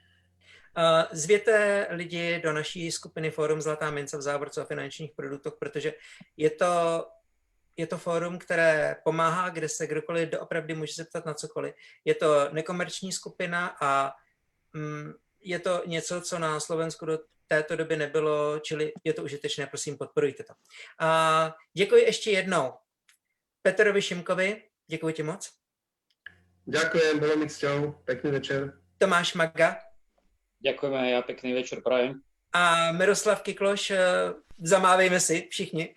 Zvěte lidi do naší skupiny Fórum Zlatá mince v závorce o finančních produktech, protože je to, je to fórum, které pomáhá, kde se kdokoliv doopravdy může zeptat na cokoliv. Je to nekomerční skupina a mm, je to něco, co na Slovensku do této doby nebylo, čili je to užitečné, prosím, podporujte to. A děkuji ještě jednou Petrovi Šimkovi, děkuji ti moc. Ďakujem, bolo mi cťou, pekný večer. Tomáš Maga. Ďakujeme, ja pekný večer prajem. A Miroslav Kikloš, zamávejme si všichni.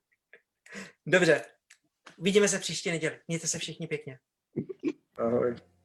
Dobře, vidíme se příští neděli. Mějte se všichni pěkně. Ahoj.